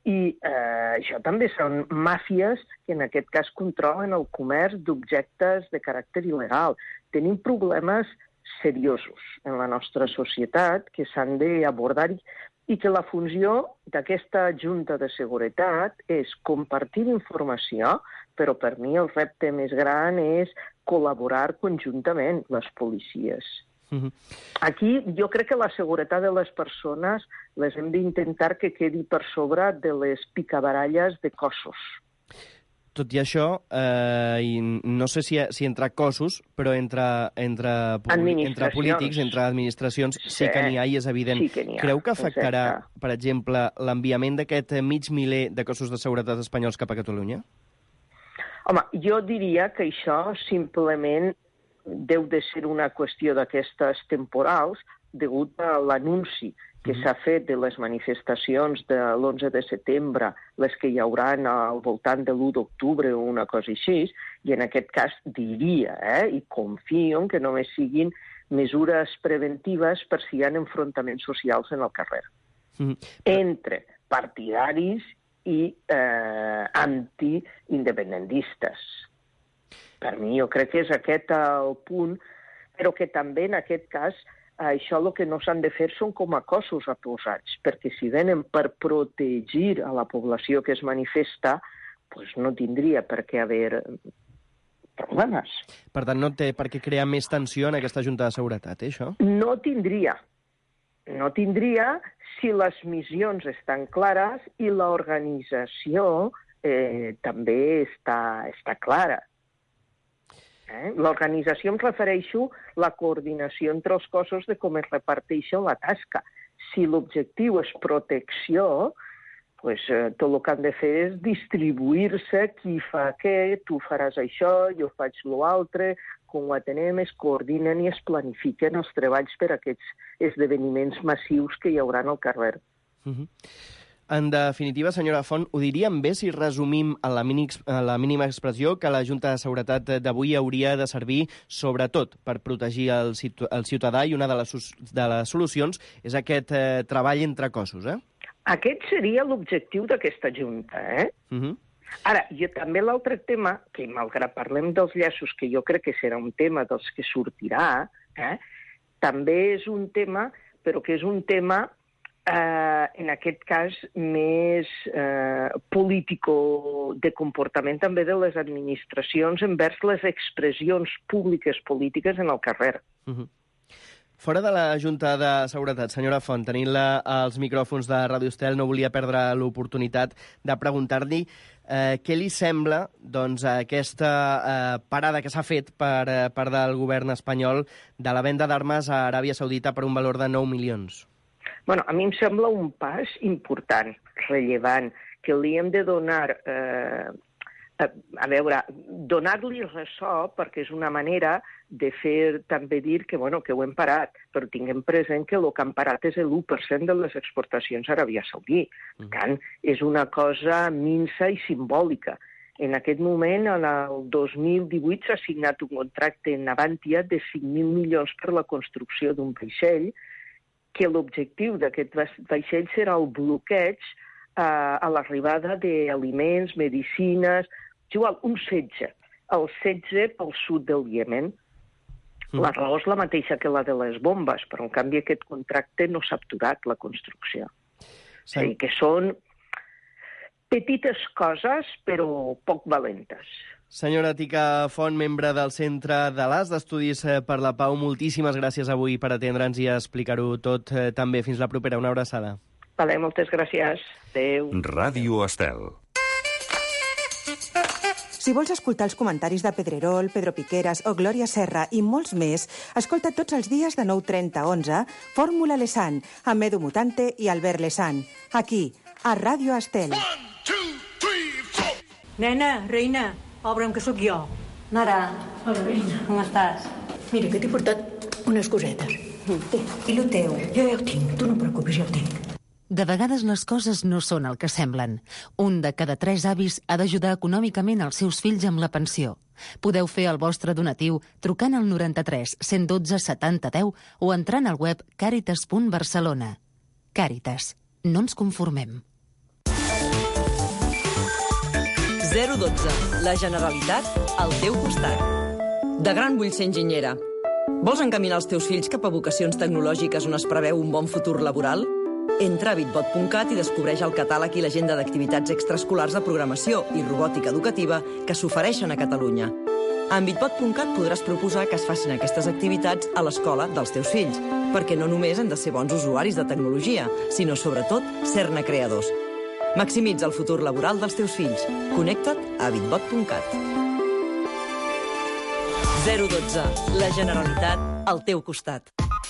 I això també són màfies que en aquest cas controlen el comerç d'objectes de caràcter il·legal. Tenim problemes seriosos en la nostra societat que s'han d'abordar i que la funció d'aquesta Junta de Seguretat és compartir informació, però per mi el repte més gran és col·laborar conjuntament les policies. Aquí jo crec que la seguretat de les persones les hem d'intentar que quedi per sobre de les picabaralles de cossos. Tot i això, no sé si entre cossos, però entre polítics, entre administracions, sí que n'hi ha i és evident. Sí que n'hi ha. Creu que afectarà, Exacte. per exemple, l'enviament d'aquest mig miler de cossos de seguretat espanyols cap a Catalunya? Home, jo diria que això simplement deu de ser una qüestió d'aquestes temporals degut a l'anunci que s'ha fet de les manifestacions de l'11 de setembre, les que hi haurà al voltant de l'1 d'octubre o una cosa així, i en aquest cas diria, i confio en que només siguin mesures preventives per si hi ha enfrontaments socials en el carrer. Entre partidaris i anti-independentistes. Per mi jo crec que és aquest el punt, però que també en aquest cas això el que no s'han de fer són com a cossos aposats, perquè si venen per protegir a la població que es manifesta, doncs no tindria per què haver problemes. Per tant, no té per què crear més tensió en aquesta Junta de Seguretat, això? No tindria. No tindria si les missions estan clares i l'organització també està clara. L'organització em refereixo la coordinació entre els cossos de com es reparteixen la tasca. Si l'objectiu és protecció, doncs tot el que han de fer és distribuir-se qui fa què, tu faràs això, jo faig l'altre, com ho atenem, es coordinen i es planifiquen els treballs per a aquests esdeveniments massius que hi haurà al carrer. En definitiva, senyora Font, ho diríem bé si resumim a la mínima expressió que la Junta de Seguretat d'avui hauria de servir sobretot per protegir el ciutadà i una de les solucions és aquest treball entre cossos, Aquest seria l'objectiu d'aquesta Junta, Ara, jo també l'altre tema, que malgrat parlem dels llaços, que jo crec que serà un tema dels que sortirà, també és un tema, però que és un tema en aquest cas més político de comportament també de les administracions envers les expressions públiques polítiques en el carrer. Fora de la Junta de Seguretat, senyora Font, tenint-la als micròfons de Ràdio Estel, no volia perdre l'oportunitat de preguntar-li què li sembla aquesta parada que s'ha fet per part del govern espanyol de la venda d'armes a Aràbia Saudita per un valor de 9 milions. Bueno, a mi em sembla un pas important, rellevant, que li hem de donar, donar-li ressò, perquè és una manera de fer també dir que, que ho hem parat, però tinguem present que el que han parat és l'1% de les exportacions a Aràbia Saudí. Per tant, és una cosa minsa i simbòlica. En aquest moment, en el 2018, s'ha signat un contracte en Navantia de 5.000 milions per la construcció d'un vaixell, que l'objectiu d'aquest vaixell serà el bloqueig a l'arribada d'aliments, medicines, igual, un setge. El setge pel sud del Iemen. La raó és la mateixa que la de les bombes, però en canvi aquest contracte no s'ha aturat, la construcció. És a dir, que són petites coses, però poc valentes. Senyora Tica Font, membre del Centre de l'AS d'Estudis per la Pau, moltíssimes gràcies avui per atendre'ns i explicar-ho tot també. Fins la propera. Una abraçada. Vale, moltes gràcies. Adéu. Ràdio Estel. Si vols escoltar els comentaris de Pedrerol, Pedro Piqueras o Glòria Serra i molts més, escolta tots els dies de 9:30 a 11 Fórmula Lesan, amb Edu Mutante i Albert Lesan. Aquí, a Ràdio Estel. Nena, reina, obre'm, que sóc jo. Nara. Hola, reina. Com estàs? Mira, que t'he portat unes cosetes. I lo teu? Jo ja ho tinc, tu no et preocupis, ja ho tinc. De vegades les coses no són el que semblen. Un de cada 3 avis ha d'ajudar econòmicament els seus fills amb la pensió. Podeu fer el vostre donatiu trucant al 93 112 70 10 o entrant al web caritas.barcelona. Càritas. No ens conformem. 012. La Generalitat al teu costat. De gran vull ser enginyera. Vols encaminar els teus fills cap a vocacions tecnològiques on es preveu un bon futur laboral? Entra a bitbot.cat i descobreix el catàleg i l'agenda d'activitats extraescolars de programació i robòtica educativa que s'ofereixen a Catalunya. En bitbot.cat podràs proposar que es facin aquestes activitats a l'escola dels teus fills, perquè no només hem de ser bons usuaris de tecnologia, sinó, sobretot, ser-ne creadors. Maximitza el futur laboral dels teus fills. Connecta't a bitbot.cat. 012. La Generalitat al teu costat.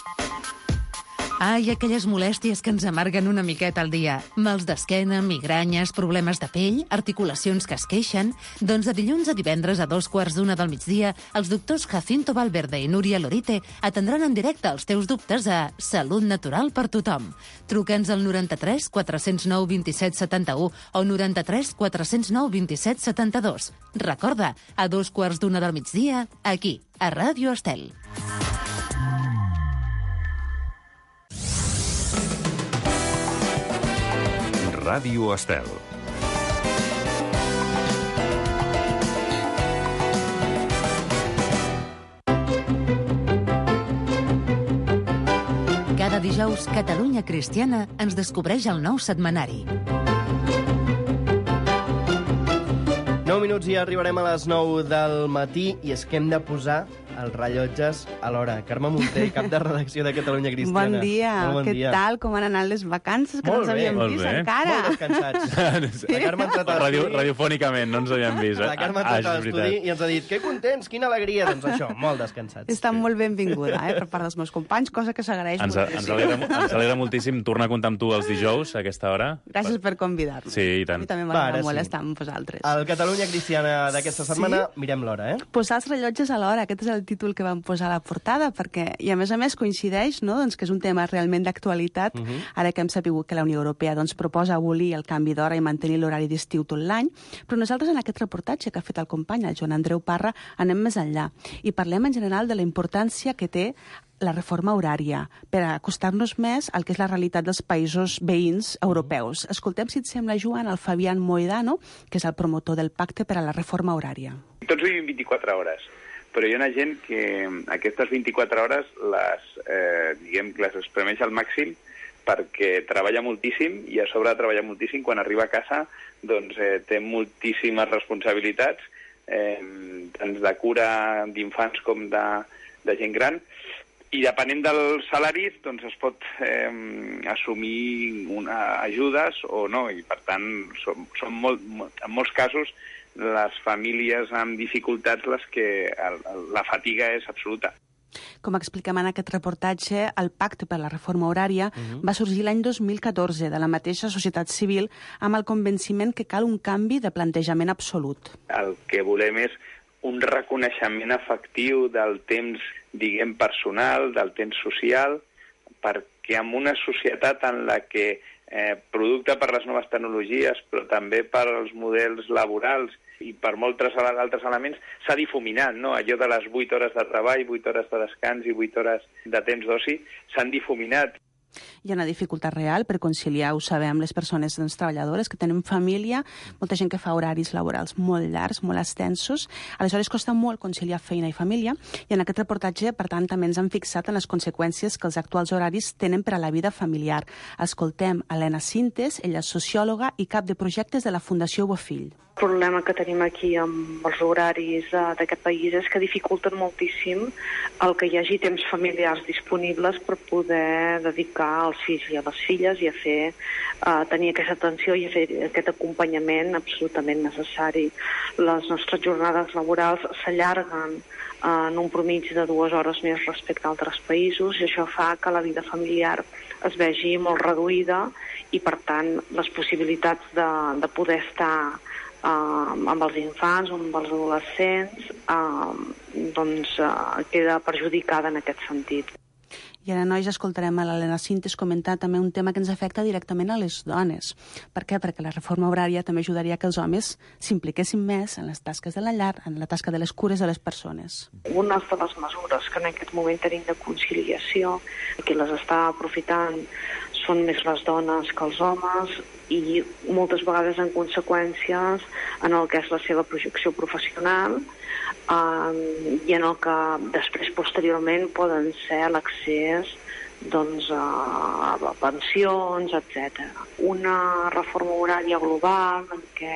Ai, aquelles molèsties que ens amarguen una miqueta al dia. Mals d'esquena, migranyes, problemes de pell, articulacions que es queixen... Doncs de dilluns a divendres a 2:15 del migdia, els doctors Jacinto Valverde i Núria Lorite atendran en directe els teus dubtes a Salut Natural per Tothom. Truca'ns al 93 409 27 71 o 93 409 27 72. Recorda, a 2:15 del migdia, aquí, a Ràdio Estel. Ràdio Estel. Cada dijous, Catalunya Cristiana ens descobreix el nou setmanari. 9 minuts i arribarem a les 9 del matí i és que hem de posar els rellotges a l'hora. Carme Munté, cap de redacció de Catalunya Cristiana. Bon dia. Què tal? Com han anat les vacances? Que no ens havíem vist encara. Molt descansats. La Carme ha entrat a l'estudi. Radiofònicament no ens havíem vist. La Carme ha entrat a l'estudi i ens ha dit que contents, quina alegria. Doncs això, molt descansats. Està molt benvinguda, per part dels meus companys, cosa que s'agraeix molt. Ens alegra moltíssim tornar a comptar amb tu els dijous, a aquesta hora. Gràcies per convidar-nos. Sí, i tant. A mi també m'agrada molt estar amb vosaltres. El Catalunya Cristiana d'aquesta setmana, mirem l'hora, Posar els rellotges a l'hora, aquest és el títol que vam posar a la portada, perquè, i a més coincideix, no?, doncs, que és un tema realment d'actualitat, ara que hem sabut que la Unió Europea doncs, proposa abolir el canvi d'hora i mantenir l'horari d'estiu tot l'any, però nosaltres en aquest reportatge que ha fet el company, el Joan Andreu Parra, anem més enllà i parlem en general de la importància que té la reforma horària per acostar-nos més al que és la realitat dels països veïns europeus. Escoltem, si et sembla, Joan, el Fabián Moedano, que és el promotor del Pacte per a la Reforma Horària. Tots vivim 24 hores, però hi ha una gent que aquestes 24 hores les espremeix al màxim perquè treballa moltíssim i a sobre de treballar moltíssim, quan arriba a casa doncs, té moltíssimes responsabilitats, tant de cura d'infants com de gent gran, i depenent dels salaris doncs, es pot assumir ajudes o no, i per tant en molts casos les famílies amb dificultats les que la fatiga és absoluta. Com expliquem en aquest reportatge, el Pacte per la Reforma Horària va sorgir l'any 2014 de la mateixa societat civil amb el convenciment que cal un canvi de plantejament absolut. El que volem és un reconeixement efectiu del temps, diguem, personal, del temps social, perquè en una societat en la que producte per les noves tecnologies, però també per als models laborals i per molts altres elements, s'ha difuminat, no? Allò de les 8 hores de treball, 8 hores de descans i 8 hores de temps d'oci s'han difuminat. Hi ha una dificultat real per conciliar, ho sabem, les persones treballadores que tenen família, molta gent que fa horaris laborals molt llargs, molt extensos, aleshores costa molt conciliar feina i família, i en aquest reportatge, per tant, també ens hem fixat en les conseqüències que els actuals horaris tenen per a la vida familiar. Escoltem Helena Sintes, ella és sociòloga i cap de projectes de la Fundació Bofill. El problema que tenim aquí amb els horaris d'aquest país és que dificulten moltíssim el que hi hagi temps familiars disponibles per poder dedicar als fills i a les filles i a tenir aquesta atenció i a fer aquest acompanyament absolutament necessari. Les nostres jornades laborals s'allarguen en un promigi de 2 hores més respecte a altres països i això fa que la vida familiar es vegi molt reduïda i, per tant, les possibilitats de poder estar amb els infants o amb els adolescents queda perjudicada en aquest sentit. I ara, nois, escoltarem a l'Helena Sintes comentar també un tema que ens afecta directament a les dones. Per què? Perquè la reforma horària també ajudaria que els homes s'impliquessin més en les tasques de la llar, en la tasca de les cures de les persones. Una de les mesures que en aquest moment tenim de conciliació, que les està aprofitant són més les dones que els homes i moltes vegades en conseqüències en el que és la seva projecció professional i en el que després posteriorment poden ser l'accés a pensions, etc. Una reforma horària global en què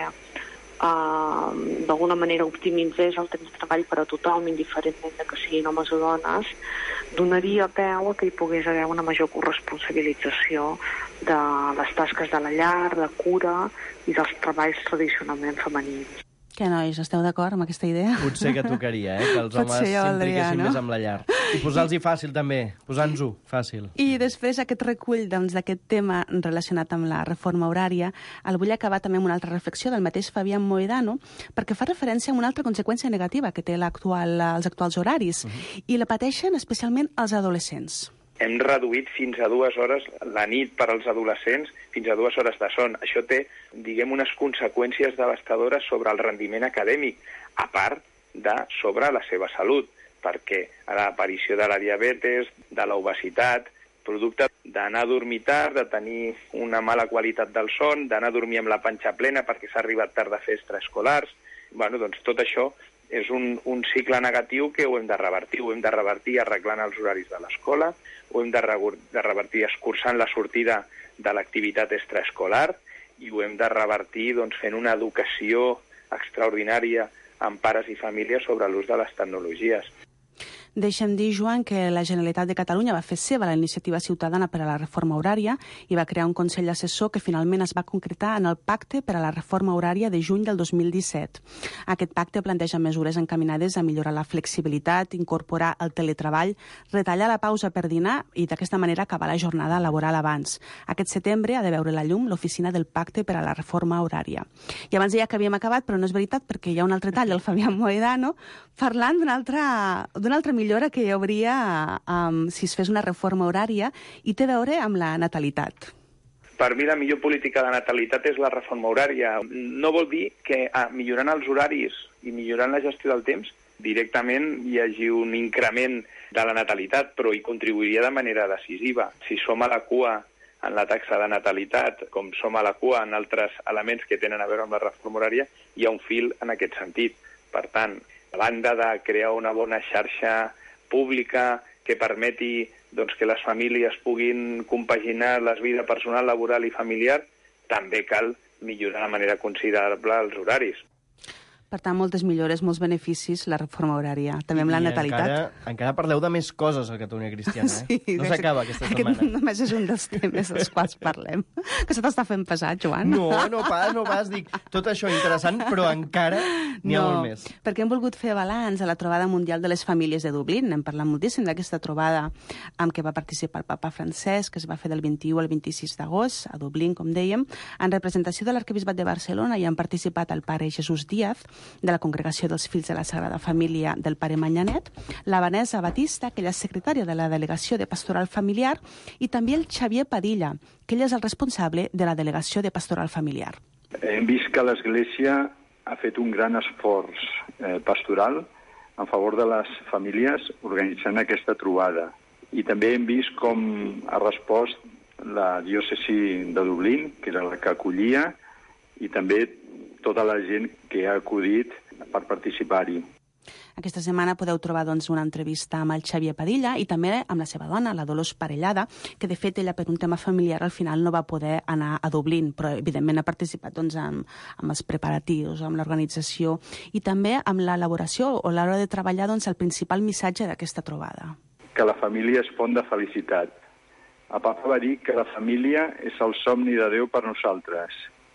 d'alguna manera optimitzés el temps de treball per a tothom, indiferentment de que siguin homes o dones, donaria peu a que hi pogués haver una major corresponsabilització de les tasques de la llar, de cura i dels treballs tradicionalment femenins. Què, nois, esteu d'acord amb aquesta idea? Potser que tocaria, que els homes s'impliquessin més amb la llar. I posar-los-hi fàcil, també. Posant-nos-ho fàcil. I després aquest recull d'aquest tema relacionat amb la reforma horària el vull acabar també amb una altra reflexió del mateix Fabián Mohedano, perquè fa referència a una altra conseqüència negativa que té els actuals horaris, i la pateixen especialment els adolescents. Hem reduït fins a 2 hores la nit per als adolescents, fins a 2 hores de son. Això té, diguem, unes conseqüències devastadores sobre el rendiment acadèmic, a part de sobre la seva salut, perquè l'aparició de la diabetes, de l'obesitat, producte d'anar a dormir tard, de tenir una mala qualitat del son, d'anar a dormir amb la panxa plena perquè s'ha arribat tard a fer extraescolars. Doncs tot això és un cicle negatiu que ho hem de revertir. Ho hem de revertir arreglant els horaris de l'escola, ho hem de revertir escurçant la sortida de l'activitat extraescolar i ho hem de revertir fent una educació extraordinària amb pares i famílies sobre l'ús de les tecnologies. Deixa'm dir, Joan, que la Generalitat de Catalunya va fer seva la iniciativa ciutadana per a la reforma horària i va crear un Consell Assessor que finalment es va concretar en el Pacte per a la Reforma Horària de juny del 2017. Aquest pacte planteja mesures encaminades a millorar la flexibilitat, incorporar el teletreball, retallar la pausa per dinar i d'aquesta manera acabar la jornada laboral abans. Aquest setembre ha de veure la llum l'oficina del Pacte per a la Reforma Horària. I abans deia que havíem acabat, però no és veritat, perquè hi ha un altre tall del Fabián Mohedano parlant d'una altra millora que hi hauria si es fes una reforma horària i té a veure amb la natalitat. Per mi la millor política de natalitat és la reforma horària. No vol dir que millorant els horaris i millorant la gestió del temps directament hi hagi un increment de la natalitat, però hi contribuiria de manera decisiva. Si som a la cua en la taxa de natalitat, com som a la cua en altres elements que tenen a veure amb la reforma horària, hi ha un fil en aquest sentit. Per tant, a banda de crear una bona xarxa pública que permeti que les famílies puguin compaginar la vida personal, laboral i familiar, també cal millorar de manera considerable els horaris. Per tant, moltes millores, molts beneficis, la reforma horària, també amb la natalitat. Encara parleu de més coses a Catalunya Cristiana, Sí, no s'acaba aquesta setmana. Aquest només és un dels temes dels quals parlem. Que se t'està fent pesat, Joan? No pas, dic, tot això interessant, però encara n'hi ha molt més. Perquè hem volgut fer balanç a la trobada mundial de les famílies de Dublín. Hem parlat moltíssim d'aquesta trobada amb què va participar el papa Francesc, que es va fer del 21 al 26 d'agost, a Dublín, com dèiem. En representació de l'Arquebisbat de Barcelona hi han participat el pare Jesús Díaz, de la Congregació dels Fills de la Sagrada Família del pare Manyanet, la Vanessa Batista, que ella és secretària de la Delegació de Pastoral Familiar, i també el Xavier Padilla, que ell és el responsable de la Delegació de Pastoral Familiar. Hem vist que l'Església ha fet un gran esforç pastoral en favor de les famílies organitzant aquesta trobada. I també hem vist com ha respost la diòcesi de Dublín, que era la que acollia, i també tota la gent que ha acudit per participar-hi. Aquesta setmana podeu trobar una entrevista amb el Xavier Padilla i també amb la seva dona, la Dolors Parellada, que de fet ella per un tema familiar al final no va poder anar a Dublín, però evidentment ha participat amb els preparatius, amb l'organització i també amb l'elaboració o l'hora de treballar el principal missatge d'aquesta trobada. Que la família és font de felicitat. El papa va dir que la família és el somni de Déu per nosaltres.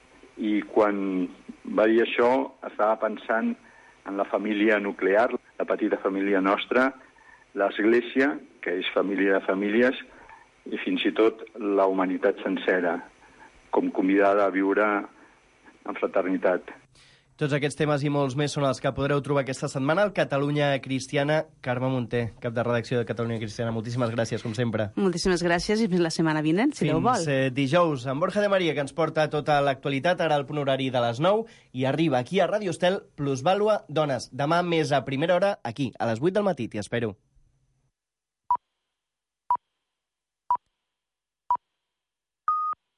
I quan va dir això, estava pensant en la família nuclear, la petita família nostra, l'Església, que és família de famílies, i fins i tot la humanitat sencera, com convidada a viure en fraternitat. Tots aquests temes i molts més són els que podreu trobar aquesta setmana al Catalunya Cristiana. Carme Munté, cap de redacció de Catalunya Cristiana, moltíssimes gràcies, com sempre. Moltíssimes gràcies i fins la setmana vinent, si Déu vol. Fins dijous, amb Borja de Maria, que ens porta tota l'actualitat, ara al punt horari de les 9, i arriba aquí a Ràdio Estel, Plusvàlua Dones. Demà més a primera hora, aquí, a les 8 del matí. T'hi espero.